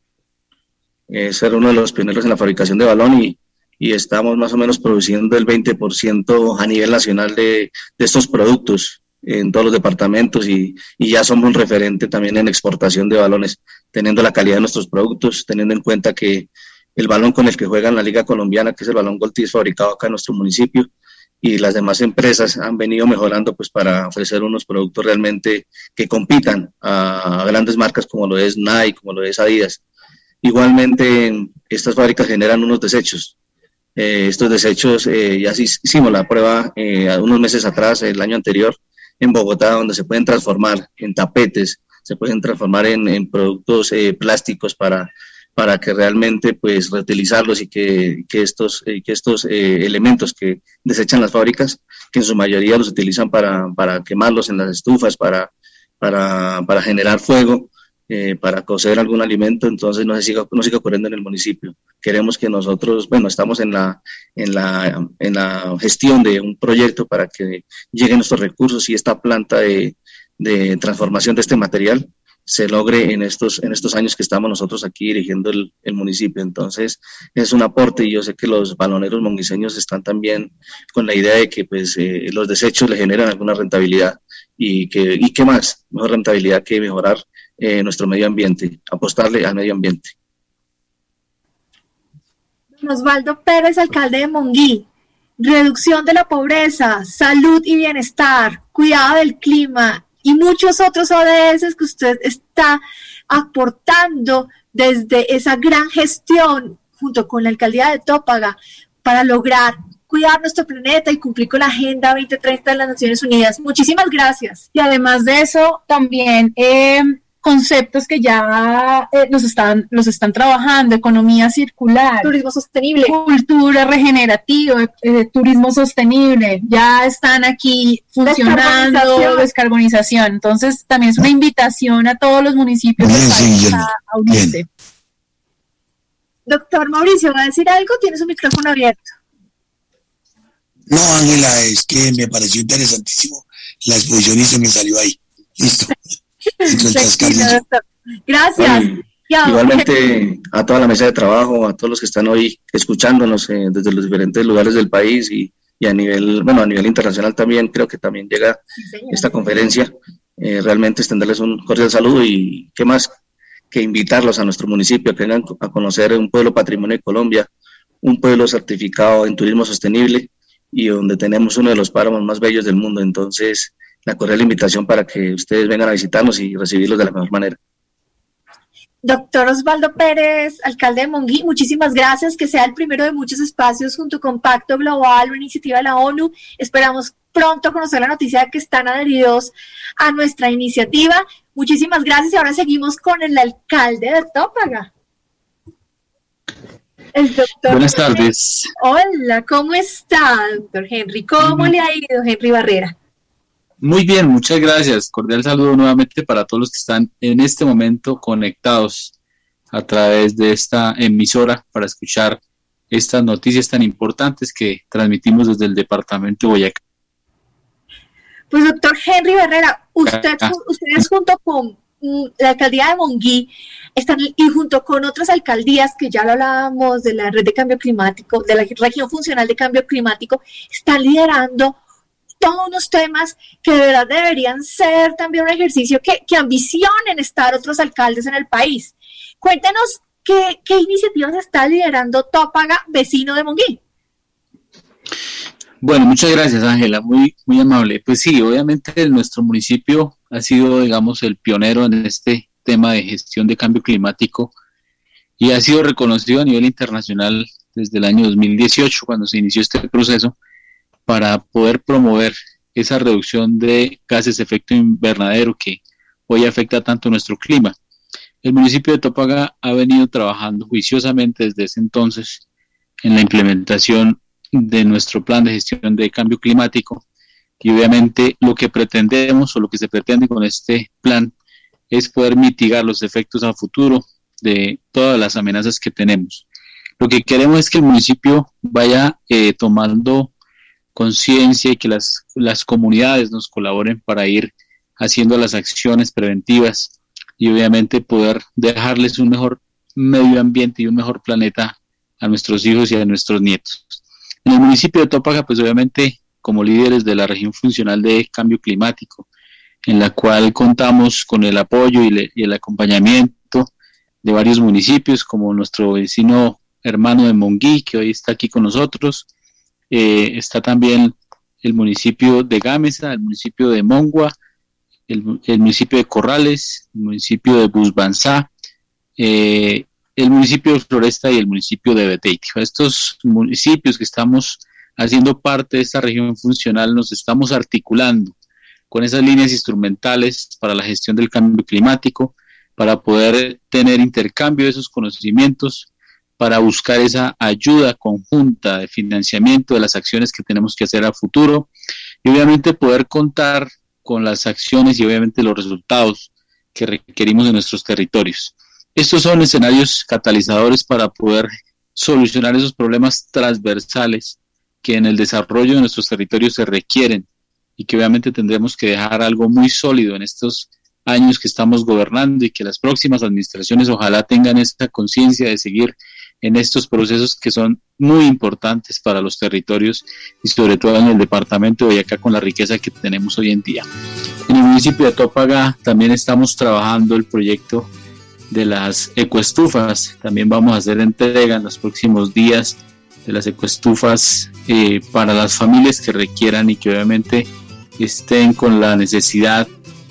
Speaker 7: Es ser uno de los pioneros en la fabricación de balón y, y estamos más o menos produciendo el veinte por ciento a nivel nacional de, de estos productos en todos los departamentos y, y ya somos un referente también en exportación de balones, teniendo la calidad de nuestros productos, teniendo en cuenta que el balón con el que juegan la Liga Colombiana, que es el balón Golti, es fabricado acá en nuestro municipio, y las demás empresas han venido mejorando pues para ofrecer unos productos realmente que compitan a, a grandes marcas como lo es Nike, como lo es Adidas. Igualmente, estas fábricas generan unos desechos. Eh, estos desechos, eh, ya hicimos la prueba eh, unos meses atrás, el año anterior, en Bogotá, donde se pueden transformar en tapetes, se pueden transformar en, en productos eh, plásticos para para que realmente pues reutilizarlos y que, que estos, eh, que estos eh, elementos que desechan las fábricas, que en su mayoría los utilizan para, para quemarlos en las estufas, para, para, para generar fuego, eh, para cocer algún alimento, entonces no se siga, no siga ocurriendo en el municipio. Queremos que nosotros, bueno, estamos en la, en la, en la gestión de un proyecto para que lleguen nuestros recursos y esta planta de, de transformación de este material se logre en estos en estos años que estamos nosotros aquí dirigiendo el, el municipio. Entonces es un aporte y yo sé que los baloneros monguiseños están también con la idea de que pues eh, los desechos le generan alguna rentabilidad y que y qué más, mejor rentabilidad que mejorar eh, nuestro medio ambiente, apostarle al medio ambiente.
Speaker 4: Osvaldo Pérez, alcalde de Monguí. Reducción de la pobreza, salud y bienestar, cuidado del clima y muchos otros O D S que usted está aportando desde esa gran gestión junto con la alcaldía de Topaga para lograr cuidar nuestro planeta y cumplir con la Agenda veinte treinta de las Naciones Unidas. Muchísimas gracias.
Speaker 2: Y además de eso, también eh, conceptos que ya eh, los están los están trabajando: economía circular,
Speaker 4: turismo sostenible,
Speaker 2: cultura regenerativa, eh, turismo sostenible, ya están aquí funcionando, descarbonización. descarbonización. Entonces también es una invitación a todos los municipios
Speaker 3: bien,
Speaker 2: del país
Speaker 3: sí,
Speaker 2: a, a unirse.
Speaker 4: Doctor Mauricio, ¿va a decir algo? Tiene su micrófono abierto.
Speaker 3: No, Ángela, es que me pareció interesantísimo la exposición y se me salió ahí. Listo.
Speaker 4: Gracias.
Speaker 7: Bueno, igualmente a toda la mesa de trabajo, a todos los que están hoy escuchándonos eh, desde los diferentes lugares del país y, y a nivel, bueno, a nivel internacional también, creo que también llega sí, esta conferencia. Eh, realmente extenderles un cordial saludo y qué más que invitarlos a nuestro municipio, que vengan a conocer un pueblo patrimonio de Colombia, un pueblo certificado en turismo sostenible y donde tenemos uno de los páramos más bellos del mundo. Entonces, la cordial invitación para que ustedes vengan a visitarnos y recibirlos de la mejor manera.
Speaker 4: Doctor Osvaldo Pérez, alcalde de Monguí, muchísimas gracias, que sea el primero de muchos espacios junto con Pacto Global, una iniciativa de la ONU. Esperamos pronto conocer la noticia de que están adheridos a nuestra iniciativa. Muchísimas gracias y ahora seguimos con el alcalde de Topaga. El doctor
Speaker 6: Buenas tardes.
Speaker 4: Hola, ¿cómo está, doctor Henry? ¿Cómo mm. le ha ido, Henry Barrera?
Speaker 6: Muy bien, muchas gracias. Cordial saludo nuevamente para todos los que están en este momento conectados a través de esta emisora para escuchar estas noticias tan importantes que transmitimos desde el departamento de Boyacá.
Speaker 4: Pues doctor Henry Barrera, usted, ustedes junto con la alcaldía de Monguí están, y junto con otras alcaldías que ya lo hablábamos de la red de cambio climático, de la región funcional de cambio climático, están liderando todos unos temas que de verdad deberían ser también un ejercicio que, que ambicionen estar otros alcaldes en el país. Cuéntanos qué, qué iniciativas está liderando Topaga, vecino de Monguí.
Speaker 6: Bueno, muchas gracias, Ángela, muy, muy amable. Pues sí, obviamente nuestro municipio ha sido, digamos, el pionero en este tema de gestión de cambio climático y ha sido reconocido a nivel internacional desde el año dos mil dieciocho, cuando se inició este proceso, para poder promover esa reducción de gases de efecto invernadero que hoy afecta tanto nuestro clima. El municipio de Topaga ha venido trabajando juiciosamente desde ese entonces en la implementación de nuestro plan de gestión de cambio climático, y obviamente lo que pretendemos o lo que se pretende con este plan es poder mitigar los efectos a futuro de todas las amenazas que tenemos. Lo que queremos es que el municipio vaya eh, tomando conciencia y que las, las comunidades nos colaboren para ir haciendo las acciones preventivas y obviamente poder dejarles un mejor medio ambiente y un mejor planeta a nuestros hijos y a nuestros nietos. En el municipio de Topaga, pues obviamente como líderes de la región funcional de cambio climático, en la cual contamos con el apoyo y, le, y el acompañamiento de varios municipios, como nuestro vecino hermano de Monguí, que hoy está aquí con nosotros. Eh, está también el municipio de Gámeza, el municipio de Mongua, el, el municipio de Corrales, el municipio de Busbanzá, eh, el municipio de Floresta y el municipio de Beteiti. Estos municipios que estamos haciendo parte de esta región funcional, nos estamos articulando con esas líneas instrumentales para la gestión del cambio climático, para poder tener intercambio de esos conocimientos, para buscar esa ayuda conjunta de financiamiento de las acciones que tenemos que hacer a futuro y obviamente poder contar con las acciones y obviamente los resultados que requerimos en nuestros territorios. Estos son escenarios catalizadores para poder solucionar esos problemas transversales que en el desarrollo de nuestros territorios se requieren y que obviamente tendremos que dejar algo muy sólido en estos años que estamos gobernando y que las próximas administraciones ojalá tengan esta conciencia de seguir en estos procesos que son muy importantes para los territorios y sobre todo en el departamento de Boyacá con la riqueza que tenemos hoy en día. En el municipio de Topaga también estamos trabajando el proyecto de las ecoestufas. También vamos a hacer entrega en los próximos días de las ecoestufas eh, para las familias que requieran y que obviamente estén con la necesidad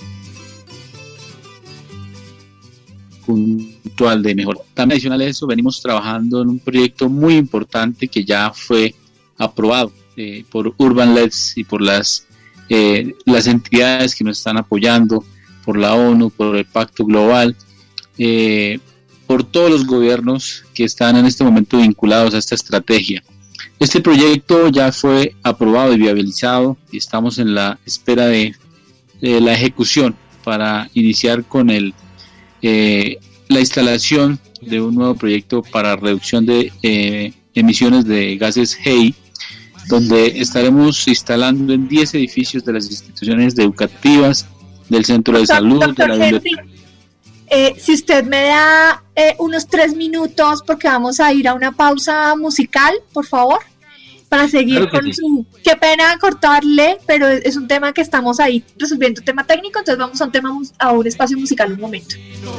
Speaker 6: puntual de mejor. También adicional a eso, venimos trabajando en un proyecto muy importante que ya fue aprobado eh, por Urban Leds y por las, eh, las entidades que nos están apoyando, por la ONU, por el Pacto Global, eh, por todos los gobiernos que están en este momento vinculados a esta estrategia. Este proyecto ya fue aprobado y viabilizado y estamos en la espera de, de la ejecución para iniciar con el Eh, la instalación de un nuevo proyecto para reducción de eh, emisiones de gases G E I, donde estaremos instalando en diez edificios de las instituciones educativas, del centro de salud,
Speaker 4: doctor
Speaker 6: de la
Speaker 4: biblioteca. Eh, si usted me da eh, unos tres minutos, porque vamos a ir a una pausa musical, por favor, para seguir
Speaker 5: Claro que
Speaker 4: con
Speaker 5: sí.
Speaker 4: su... Qué pena cortarle, pero es un tema que estamos ahí resolviendo, un tema técnico, entonces vamos a un tema mus- a un espacio musical un momento.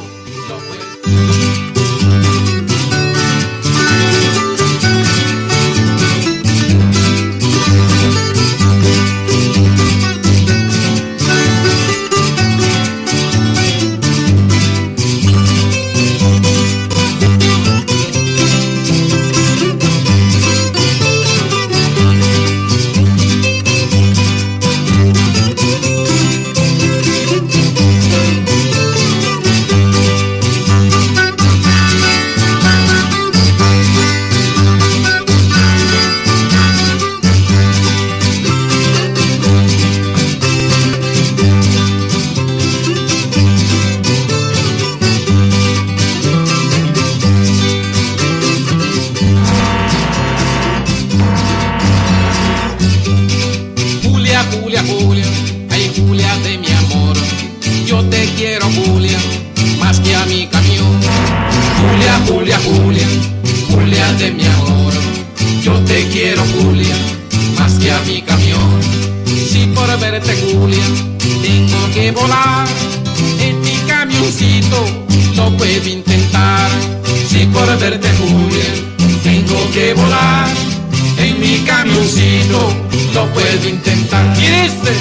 Speaker 8: Julia, Julia, Julia, ay Julia de mi amor, yo te quiero Julia, más que a mi camión. Julia, Julia, Julia, Julia de mi amor, yo te quiero Julia, más que a mi camión. Si por verte Julia, tengo que volar, en mi camioncito lo puedo intentar. Si por verte Julia, tengo que volar, en mi camioncito lo puedo intentar. ¿Quién es este?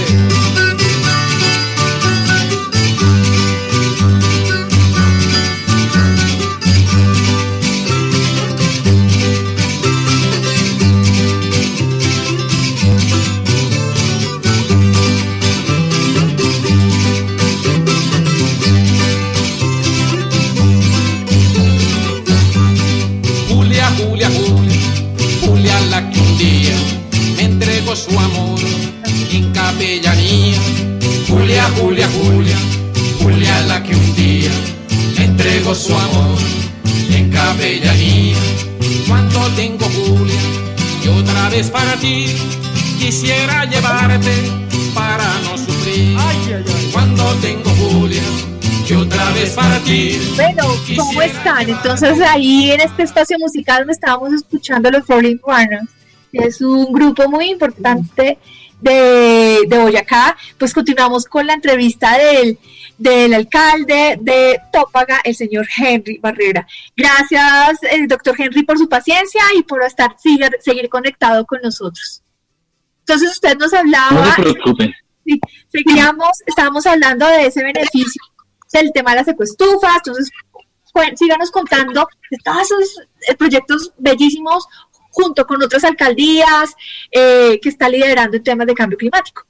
Speaker 8: mía. Julia, Julia, Julia, Julia la que un día me entregó su amor en capellanía. Cuando tengo Julia y otra vez para ti, quisiera llevarte para no sufrir. Cuando tengo Julia y otra vez para ti.
Speaker 4: Bueno, ¿cómo están? Entonces ahí en este espacio musical donde estábamos escuchando los Rolling Runners, que es un grupo muy importante de, de Boyacá, pues continuamos con la entrevista del, del alcalde de Topaga, el señor Henry Barrera. Gracias, eh, doctor Henry, por su paciencia y por estar seguir, seguir conectado con nosotros. Entonces usted nos hablaba,
Speaker 6: no se preocupe.
Speaker 4: Sí, seguíamos, estábamos hablando de ese beneficio del tema de las ecoestufas. Entonces pues, síganos contando de todos esos eh, proyectos bellísimos junto con otras alcaldías eh, que está liderando en temas de cambio climático.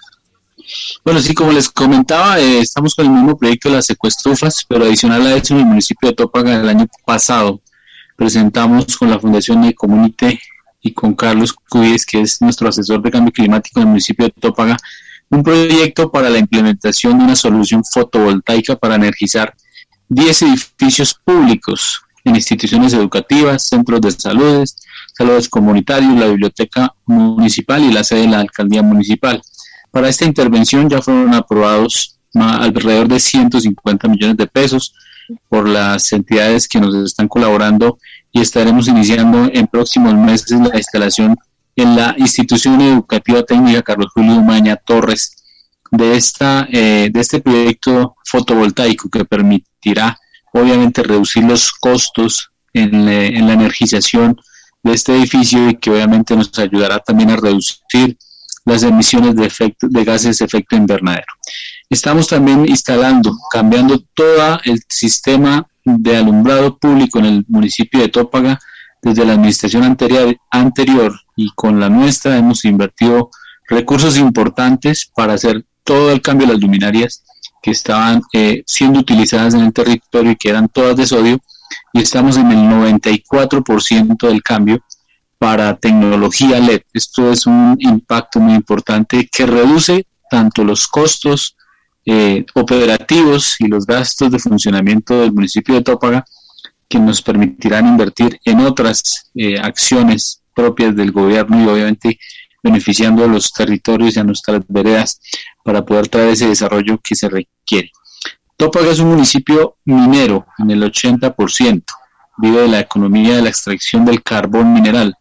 Speaker 6: Bueno, sí, como les comentaba, eh, estamos con el mismo proyecto de las ecoestufas, pero adicional a eso en el municipio de Topaga el año pasado presentamos con la Fundación Ecomunite y con Carlos Cuyes, que es nuestro asesor de cambio climático en el municipio de Topaga, un proyecto para la implementación de una solución fotovoltaica para energizar diez edificios públicos en instituciones educativas, centros de salud, saludos comunitarios, la biblioteca municipal y la sede de la alcaldía municipal. Para esta intervención ya fueron aprobados alrededor de ciento cincuenta millones de pesos por las entidades que nos están colaborando y estaremos iniciando en próximos meses la instalación en la institución educativa técnica Carlos Julio Umaña Torres de, esta, eh, de este proyecto fotovoltaico que permitirá obviamente reducir los costos en, eh, en la energización de este edificio y que obviamente nos ayudará también a reducir las emisiones de, efecto, de gases de efecto invernadero. Estamos también instalando, cambiando todo el sistema de alumbrado público en el municipio de Topaga. Desde la administración anterior, anterior y con la nuestra hemos invertido recursos importantes para hacer todo el cambio de las luminarias que estaban eh, siendo utilizadas en el territorio y que eran todas de sodio, y estamos en el noventa y cuatro por ciento del cambio para tecnología L E D. Esto es un impacto muy importante que reduce tanto los costos eh, operativos y los gastos de funcionamiento del municipio de Topaga, que nos permitirán invertir en otras eh, acciones propias del gobierno y obviamente beneficiando a los territorios y a nuestras veredas para poder traer ese desarrollo que se requiere. Topaga es un municipio minero en el ochenta por ciento, vive de la economía de la extracción del carbón mineral,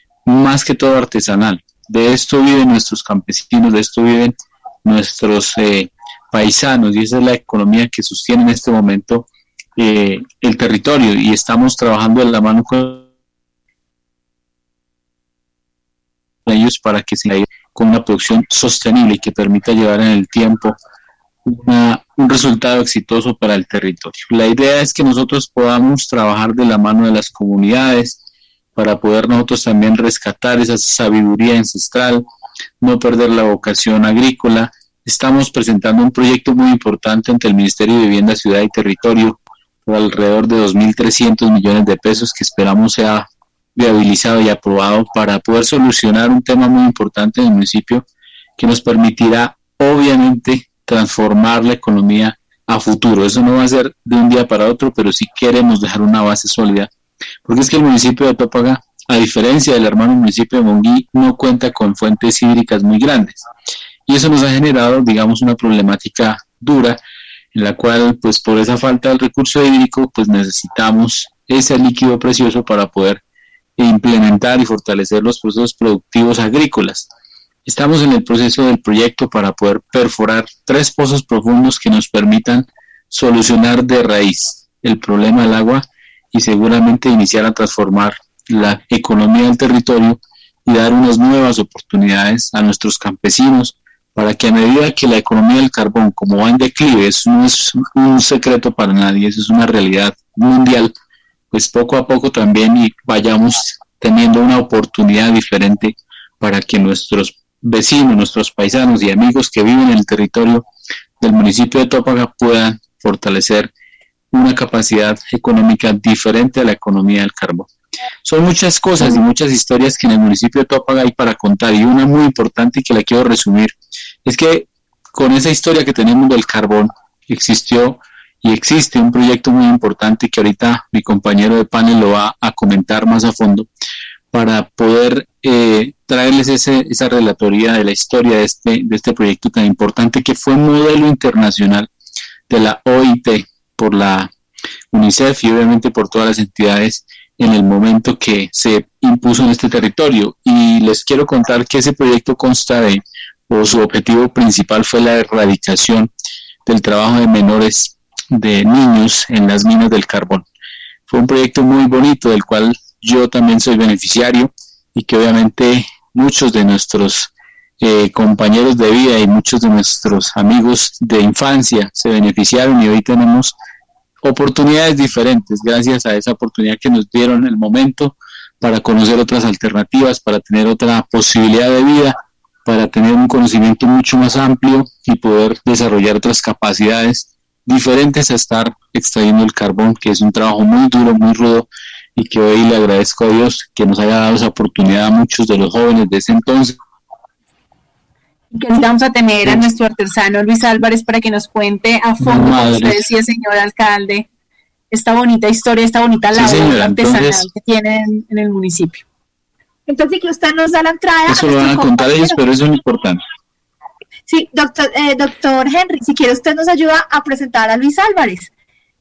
Speaker 6: más que todo artesanal. De esto viven nuestros campesinos, de esto viven nuestros eh, paisanos, y esa es la economía que sostiene en este momento eh, el territorio, y estamos trabajando de la mano con ellos para que se con una producción sostenible y que permita llevar en el tiempo una, un resultado exitoso para el territorio. La idea es que nosotros podamos trabajar de la mano de las comunidades para poder nosotros también rescatar esa sabiduría ancestral, no perder la vocación agrícola. Estamos presentando un proyecto muy importante ante el Ministerio de Vivienda, Ciudad y Territorio por alrededor de dos mil trescientos millones de pesos que esperamos sea viabilizado y aprobado para poder solucionar un tema muy importante en el municipio que nos permitirá obviamente transformar la economía a futuro. Eso no va a ser de un día para otro, pero sí queremos dejar una base sólida, porque es que el municipio de Topaga, a diferencia del hermano municipio de Monguí, no cuenta con fuentes hídricas muy grandes, y eso nos ha generado, digamos, una problemática dura, en la cual, pues por esa falta del recurso hídrico, pues necesitamos ese líquido precioso para poder implementar y fortalecer los procesos productivos agrícolas. Estamos en el proceso del proyecto para poder perforar tres pozos profundos que nos permitan solucionar de raíz el problema del agua y seguramente iniciar a transformar la economía del territorio y dar unas nuevas oportunidades a nuestros campesinos para que a medida que la economía del carbón, como va en declive, eso no es un secreto para nadie, eso es una realidad mundial, pues poco a poco también y vayamos teniendo una oportunidad diferente para que nuestros vecinos, nuestros paisanos y amigos que viven en el territorio del municipio de Topaga puedan fortalecer una capacidad económica diferente a la economía del carbón. Son muchas cosas y muchas historias que en el municipio de Topaga hay para contar, y una muy importante que la quiero resumir es que con esa historia que tenemos del carbón, existió y existe un proyecto muy importante que ahorita mi compañero de panel lo va a comentar más a fondo, para poder eh, traerles ese, esa relatoría de la historia de este, de este proyecto tan importante, que fue modelo internacional de la O I T por la UNICEF y obviamente por todas las entidades en el momento que se impuso en este territorio. Y les quiero contar que ese proyecto consta de, o su objetivo principal fue la erradicación del trabajo de menores, de niños en las minas del carbón. Fue un proyecto muy bonito del cual yo también soy beneficiario y que obviamente muchos de nuestros eh, compañeros de vida y muchos de nuestros amigos de infancia se beneficiaron, y hoy tenemos oportunidades diferentes gracias a esa oportunidad que nos dieron en el momento para conocer otras alternativas, para tener otra posibilidad de vida, para tener un conocimiento mucho más amplio y poder desarrollar otras capacidades diferentes a estar extrayendo el carbón, que es un trabajo muy duro, muy rudo, y que hoy le agradezco a Dios que nos haya dado esa oportunidad a muchos de los jóvenes de ese entonces.
Speaker 2: Y que vamos a tener a nuestro artesano Luis Álvarez para que nos cuente a fondo, como usted decía, señor alcalde, esta bonita historia, esta bonita labor sí, señora, artesanal entonces, que tienen en el municipio.
Speaker 4: Entonces, que usted nos da la entrada.
Speaker 6: Eso lo van a contar ellos, pero eso es importante.
Speaker 4: Sí, doctor, eh, doctor Henry, si quiere usted nos ayuda a presentar a Luis Álvarez.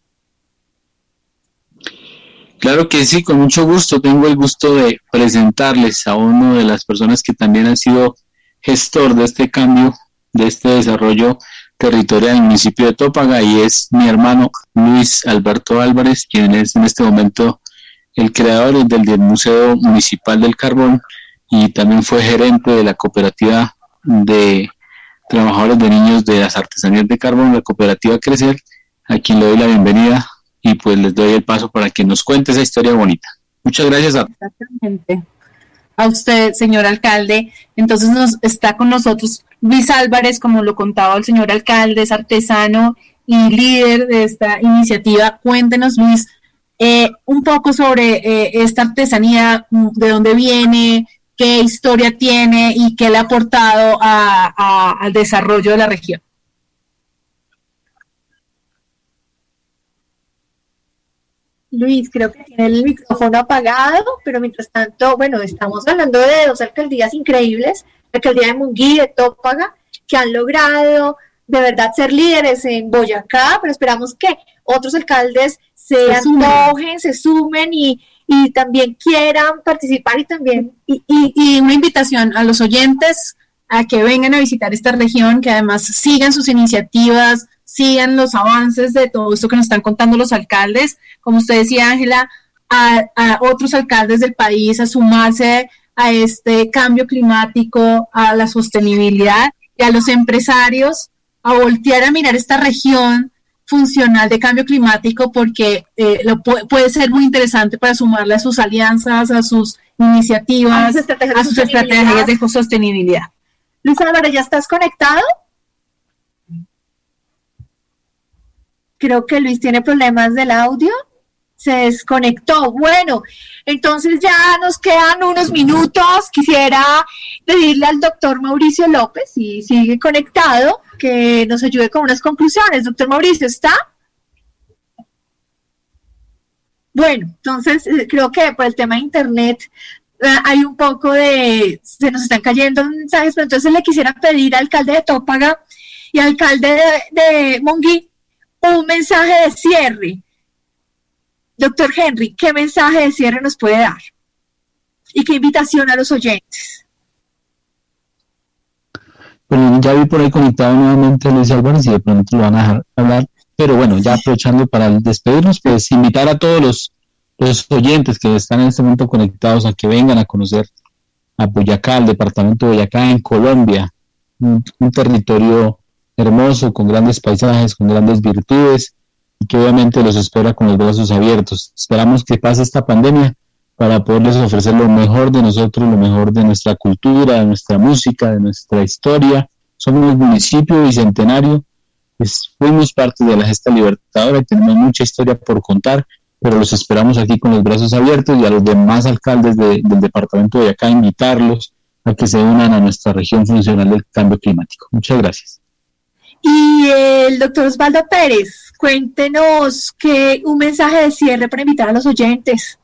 Speaker 6: Claro que sí, con mucho gusto. Tengo el gusto de presentarles a uno de las personas que también ha sido gestor de este cambio, de este desarrollo territorial en el municipio de Topaga, y es mi hermano Luis Alberto Álvarez, quien es en este momento el creador del, del Museo Municipal del Carbón, y también fue gerente de la cooperativa de trabajadores de niños de las artesanías de carbón, la cooperativa Crecer, a quien le doy la bienvenida y pues les doy el paso para que nos cuente esa historia bonita. Muchas gracias a
Speaker 2: Exactamente. A usted, señor alcalde. Entonces nos está con nosotros Luis Álvarez, como lo contaba el señor alcalde, es artesano y líder de esta iniciativa. Cuéntenos, Luis, eh, un poco sobre eh, esta artesanía, de dónde viene, qué historia tiene y qué le ha aportado a, a, al desarrollo de la región.
Speaker 4: Luis, creo que tiene el micrófono apagado, pero mientras tanto, bueno, estamos hablando de dos alcaldías increíbles, la alcaldía de Monguí, de Topaga, que han logrado de verdad ser líderes en Boyacá, pero esperamos que otros alcaldes se antojen, se sumen y, y también quieran participar y también...
Speaker 2: Y, y, y una invitación a los oyentes a que vengan a visitar esta región, que además sigan sus iniciativas, sigan los avances de todo esto que nos están contando los alcaldes, como usted decía, Ángela, a, a otros alcaldes del país a sumarse a este cambio climático, a la sostenibilidad, y a los empresarios a voltear a mirar esta región funcional de cambio climático, porque eh, lo pu- puede ser muy interesante para sumarle a sus alianzas, a sus iniciativas, a sus estrategias, a sus estrategias de sostenibilidad.
Speaker 4: Luis Álvarez, ¿ya estás conectado? Creo que Luis tiene problemas del audio. Se desconectó. Bueno, entonces ya nos quedan unos minutos. Quisiera pedirle al doctor Mauricio López, si sigue conectado, que nos ayude con unas conclusiones. Doctor Mauricio, ¿está? Bueno, entonces creo que por el tema de internet hay un poco de... se nos están cayendo mensajes, pero entonces le quisiera pedir al alcalde de Topaga y al alcalde de, de Monguí un mensaje de cierre. Doctor Henry, ¿qué mensaje de cierre nos puede dar? ¿Y qué invitación a los oyentes?
Speaker 6: Bueno, ya vi por ahí conectado nuevamente a Luis Álvarez y de pronto lo van a dejar hablar, pero bueno, ya aprovechando para despedirnos, pues invitar a todos los, los oyentes que están en este momento conectados a que vengan a conocer a Boyacá, el departamento de Boyacá en Colombia, un, un territorio hermoso, con grandes paisajes, con grandes virtudes, y que obviamente los espera con los brazos abiertos. Esperamos que pase esta pandemia para poderles ofrecer lo mejor de nosotros, lo mejor de nuestra cultura, de nuestra música, de nuestra historia. Somos un municipio bicentenario, pues fuimos parte de la gesta libertadora y tenemos mucha historia por contar, pero los esperamos aquí con los brazos abiertos, y a los demás alcaldes de, del departamento de Boyacá invitarlos a que se unan a nuestra región funcional del cambio climático. Muchas gracias.
Speaker 4: Y el doctor Osvaldo Pérez, cuéntenos que un mensaje de cierre para invitar a los oyentes.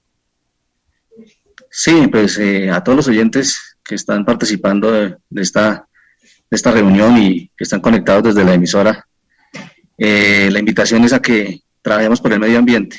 Speaker 7: Sí, pues eh, a todos los oyentes que están participando de, de, esta, de esta reunión y que están conectados desde la emisora, eh, la invitación es a que trabajemos por el medio ambiente.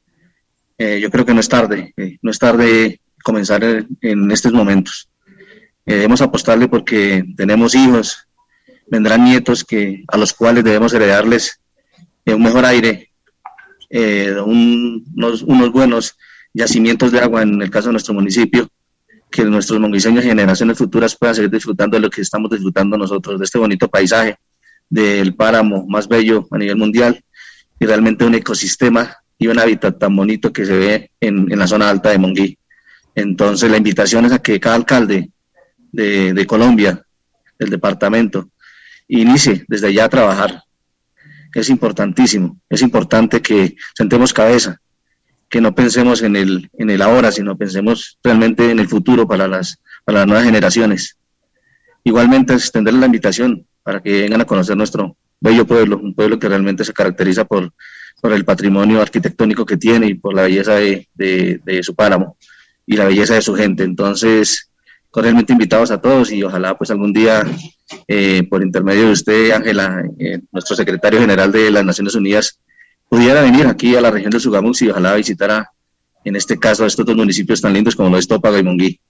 Speaker 7: Eh, yo creo que no es tarde, eh, no es tarde comenzar en, en estos momentos. Eh, debemos apostarle porque tenemos hijos, vendrán nietos que, a los cuales debemos heredarles eh, un mejor aire, eh, un, unos, unos buenos yacimientos de agua en el caso de nuestro municipio, que nuestros monguiseños y generaciones futuras puedan seguir disfrutando de lo que estamos disfrutando nosotros, de este bonito paisaje, del páramo más bello a nivel mundial y realmente un ecosistema y un hábitat tan bonito que se ve en, en la zona alta de Monguí. Entonces la invitación es a que cada alcalde de, de Colombia, del departamento, inicie desde ya a trabajar. Es importantísimo, es importante que sentemos cabeza, que no pensemos en el, en el ahora, sino pensemos realmente en el futuro para las, para las nuevas generaciones. Igualmente extenderles la invitación para que vengan a conocer nuestro bello pueblo, un pueblo que realmente se caracteriza por, por el patrimonio arquitectónico que tiene y por la belleza de, de, de su páramo y la belleza de su gente. Entonces, cordialmente invitados a todos y ojalá pues algún día, eh, por intermedio de usted, Ángela, eh, nuestro secretario general de las Naciones Unidas, pudiera venir aquí a la región de Sogamoso y ojalá visitara, en este caso, estos dos municipios tan lindos como lo es Tópaga y Monguí.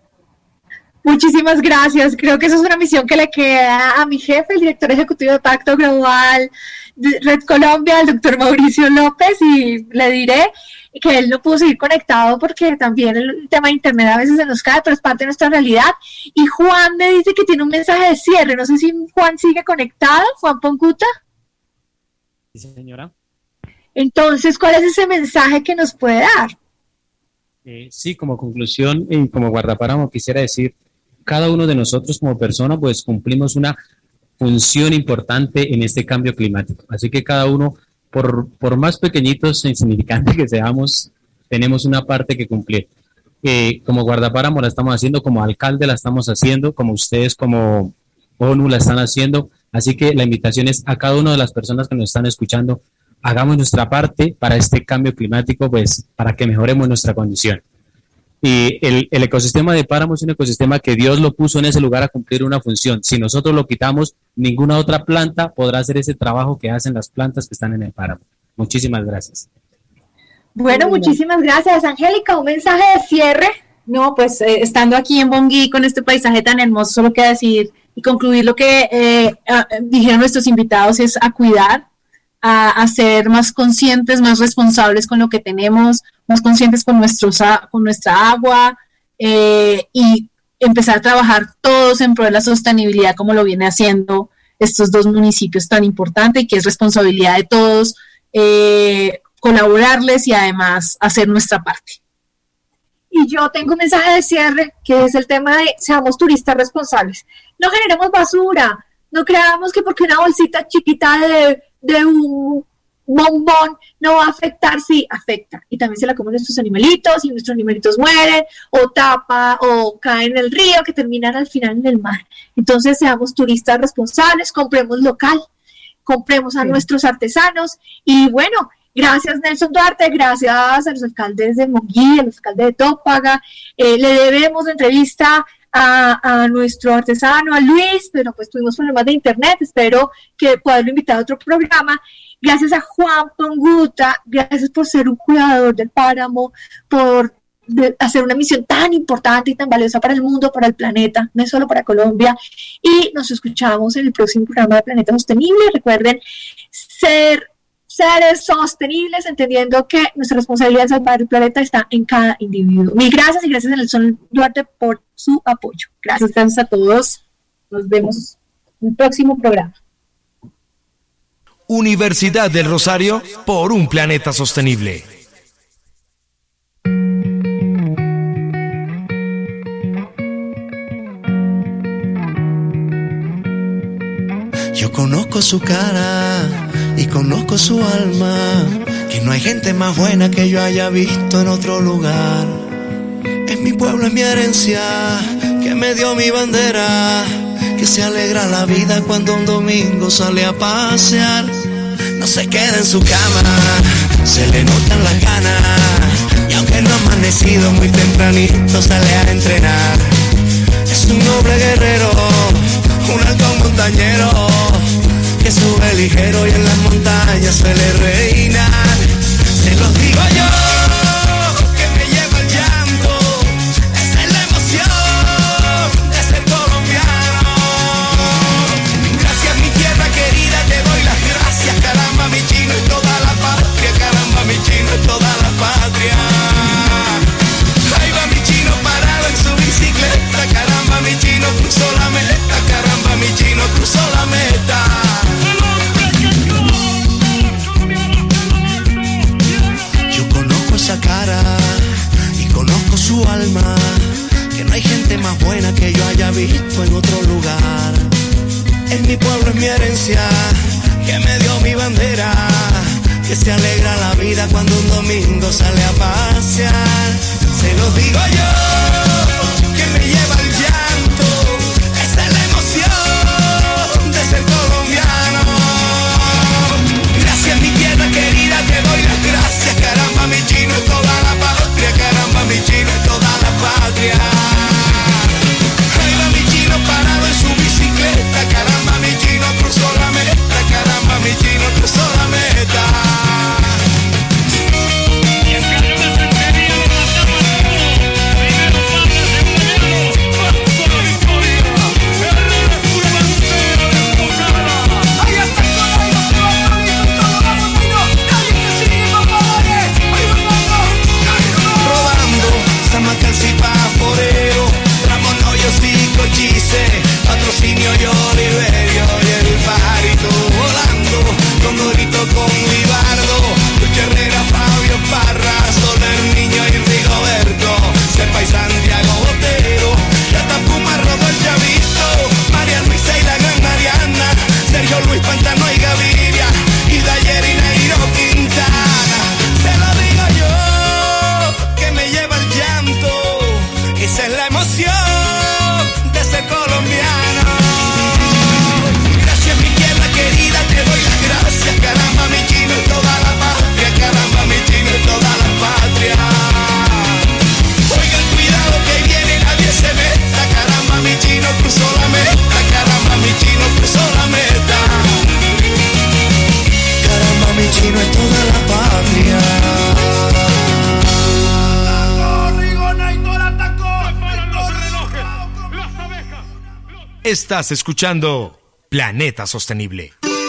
Speaker 4: Muchísimas gracias. Creo que eso es una misión que le queda a mi jefe, el director ejecutivo de Pacto Global de Red Colombia, el doctor Mauricio López, y le diré que él no pudo seguir conectado porque también el tema de internet a veces se nos cae, pero es parte de nuestra realidad. Y Juan me dice que tiene un mensaje de cierre. No sé si Juan sigue conectado, Juan Ponguta.
Speaker 5: Sí, señora.
Speaker 4: Entonces, ¿cuál es ese mensaje que nos puede dar?
Speaker 5: Eh, sí, como conclusión y como guardapáramo quisiera decir, cada uno de nosotros como persona pues cumplimos una función importante en este cambio climático. Así que cada uno, por, por más pequeñitos e insignificantes que seamos, tenemos una parte que cumplir. Eh, como guardapáramo la estamos haciendo, como alcalde la estamos haciendo, como ustedes como ONU la están haciendo. Así que la invitación es a cada una de las personas que nos están escuchando, hagamos nuestra parte para este cambio climático, pues para que mejoremos nuestra condición. Y el, el ecosistema de páramo es un ecosistema que Dios lo puso en ese lugar a cumplir una función. Si nosotros lo quitamos, ninguna otra planta podrá hacer ese trabajo que hacen las plantas que están en el páramo. Muchísimas gracias.
Speaker 4: Bueno, muchísimas gracias. Angélica, un mensaje de cierre.
Speaker 2: No, pues eh, estando aquí en Monguí con este paisaje tan hermoso, solo queda decir y concluir lo que eh, a, dijeron nuestros invitados, es a cuidar, A, a ser más conscientes, más responsables con lo que tenemos, más conscientes con, nuestros, con nuestra agua eh, y empezar a trabajar todos en pro de la sostenibilidad como lo viene haciendo estos dos municipios tan importantes y que es responsabilidad de todos eh, colaborarles y además hacer nuestra parte.
Speaker 4: Y yo tengo un mensaje de cierre que es el tema de seamos turistas responsables. No generemos basura, no creamos que porque una bolsita chiquita de de un bombón no va a afectar, sí, afecta, y también se la comen nuestros animalitos, y nuestros animalitos mueren, o tapa, o caen en el río, que terminan al final en el mar. Entonces seamos turistas responsables, compremos local, compremos a sí. nuestros artesanos, y bueno, gracias Nelson Duarte, gracias a los alcaldes de Monguí, al alcalde de Tópaga, eh, le debemos la entrevista A, a nuestro artesano, a Luis, pero pues tuvimos problemas de internet, espero que poderlo invitar a otro programa. Gracias a Juan Ponguta, gracias por ser un cuidador del páramo, por de hacer una misión tan importante y tan valiosa para el mundo, para el planeta, no es solo para Colombia, y nos escuchamos en el próximo programa de Planeta Sostenible. Recuerden ser seres sostenibles, entendiendo que nuestra responsabilidad de salvar el planeta está en cada individuo. Mil gracias y gracias a Nelson Duarte por su apoyo. Gracias, gracias a todos. Nos vemos en el próximo programa.
Speaker 1: Universidad del Rosario, por un planeta sostenible.
Speaker 9: Yo conozco su cara y conozco su alma, que no hay gente más buena que yo haya visto en otro lugar. Es mi pueblo, es mi herencia, que me dio mi bandera, que se alegra la vida cuando un domingo sale a pasear. No se queda en su cama, se le notan las ganas, y aunque no ha amanecido muy tempranito sale a entrenar. Es un noble guerrero, un alto montañero, que sube ligero y en las montañas suele reinar. Se los digo yo, que me lleva el llanto, esa es la emoción de ser colombiano. Gracias mi tierra querida, te doy las gracias, caramba mi chino y toda la patria, caramba mi chino y toda la patria. Ahí va mi chino parado en su bicicleta, caramba mi chino cruzó la meta, caramba mi chino cruzó la meta. Esa cara y conozco su alma, que no hay gente más buena que yo haya visto en otro lugar. En mi pueblo es mi herencia, que me dio mi bandera, que se alegra la vida cuando un domingo sale a pasear. Se los digo yo, que me lleva el llanto, esa es la emoción de ser colombiano. Gracias mi tierra querida, te doy las gracias, caramba mi chino y toda la patria, caramba mi chino y toda la patria. Ahí va mi chino parado en su bicicleta, caramba mi chino cruzó la meta, caramba mi chino cruzó la meta. Forero, Ramón Hoyos y Cochise, Patrocinio y Oliverio y el pajarito volando, con Dorito, con Libardo, Lucho Herrera, Fabio Parra, Soler Niño y Rigoberto, Cepa y Santiago Botero, Yatapuma, Rodolfo Chavito, María Luisa y la gran Mariana, Sergio Luis Pantano y Gaviria, y Dayer y Nairo Quintana. Se lo digo yo, que me lleva el llanto, esa es la emoción de ser colombiano. Gracias mi tierra querida, te doy las gracias, caramba mi chino y toda la patria, caramba mi chino y toda la patria. Oigan cuidado que viene, nadie se meta, caramba mi chino cruzó la meta, caramba mi chino cruzó la meta. Caramba mi chino y toda la patria.
Speaker 1: Estás escuchando Planeta Sostenible.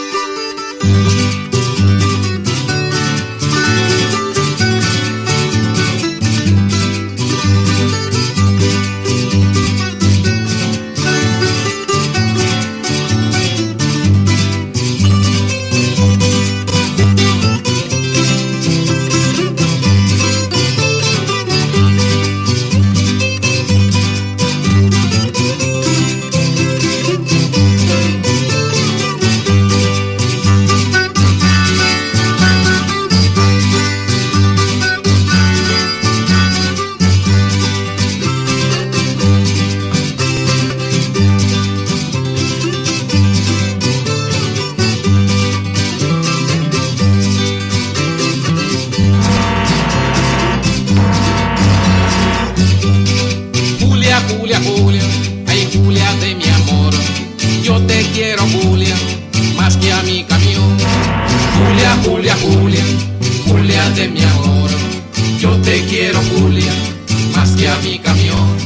Speaker 8: Julia, Julia, ay Julia de mi amor, yo te quiero Julia, más que a mi camión. Julia, Julia, Julia, Julia de mi amor, yo te quiero Julia, más que a mi camión.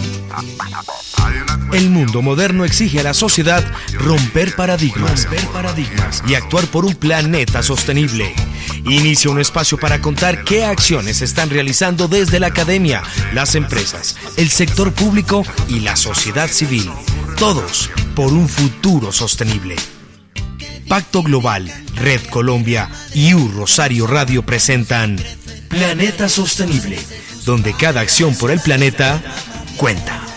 Speaker 1: El mundo moderno exige a la sociedad romper paradigmas, romper paradigmas y actuar por un planeta sostenible. Inicia un espacio para contar qué acciones se están realizando desde la academia, las empresas, el sector público y la sociedad civil. Todos por un futuro sostenible. Pacto Global, Red Colombia y U Rosario Radio presentan Planeta Sostenible, donde cada acción por el planeta cuenta.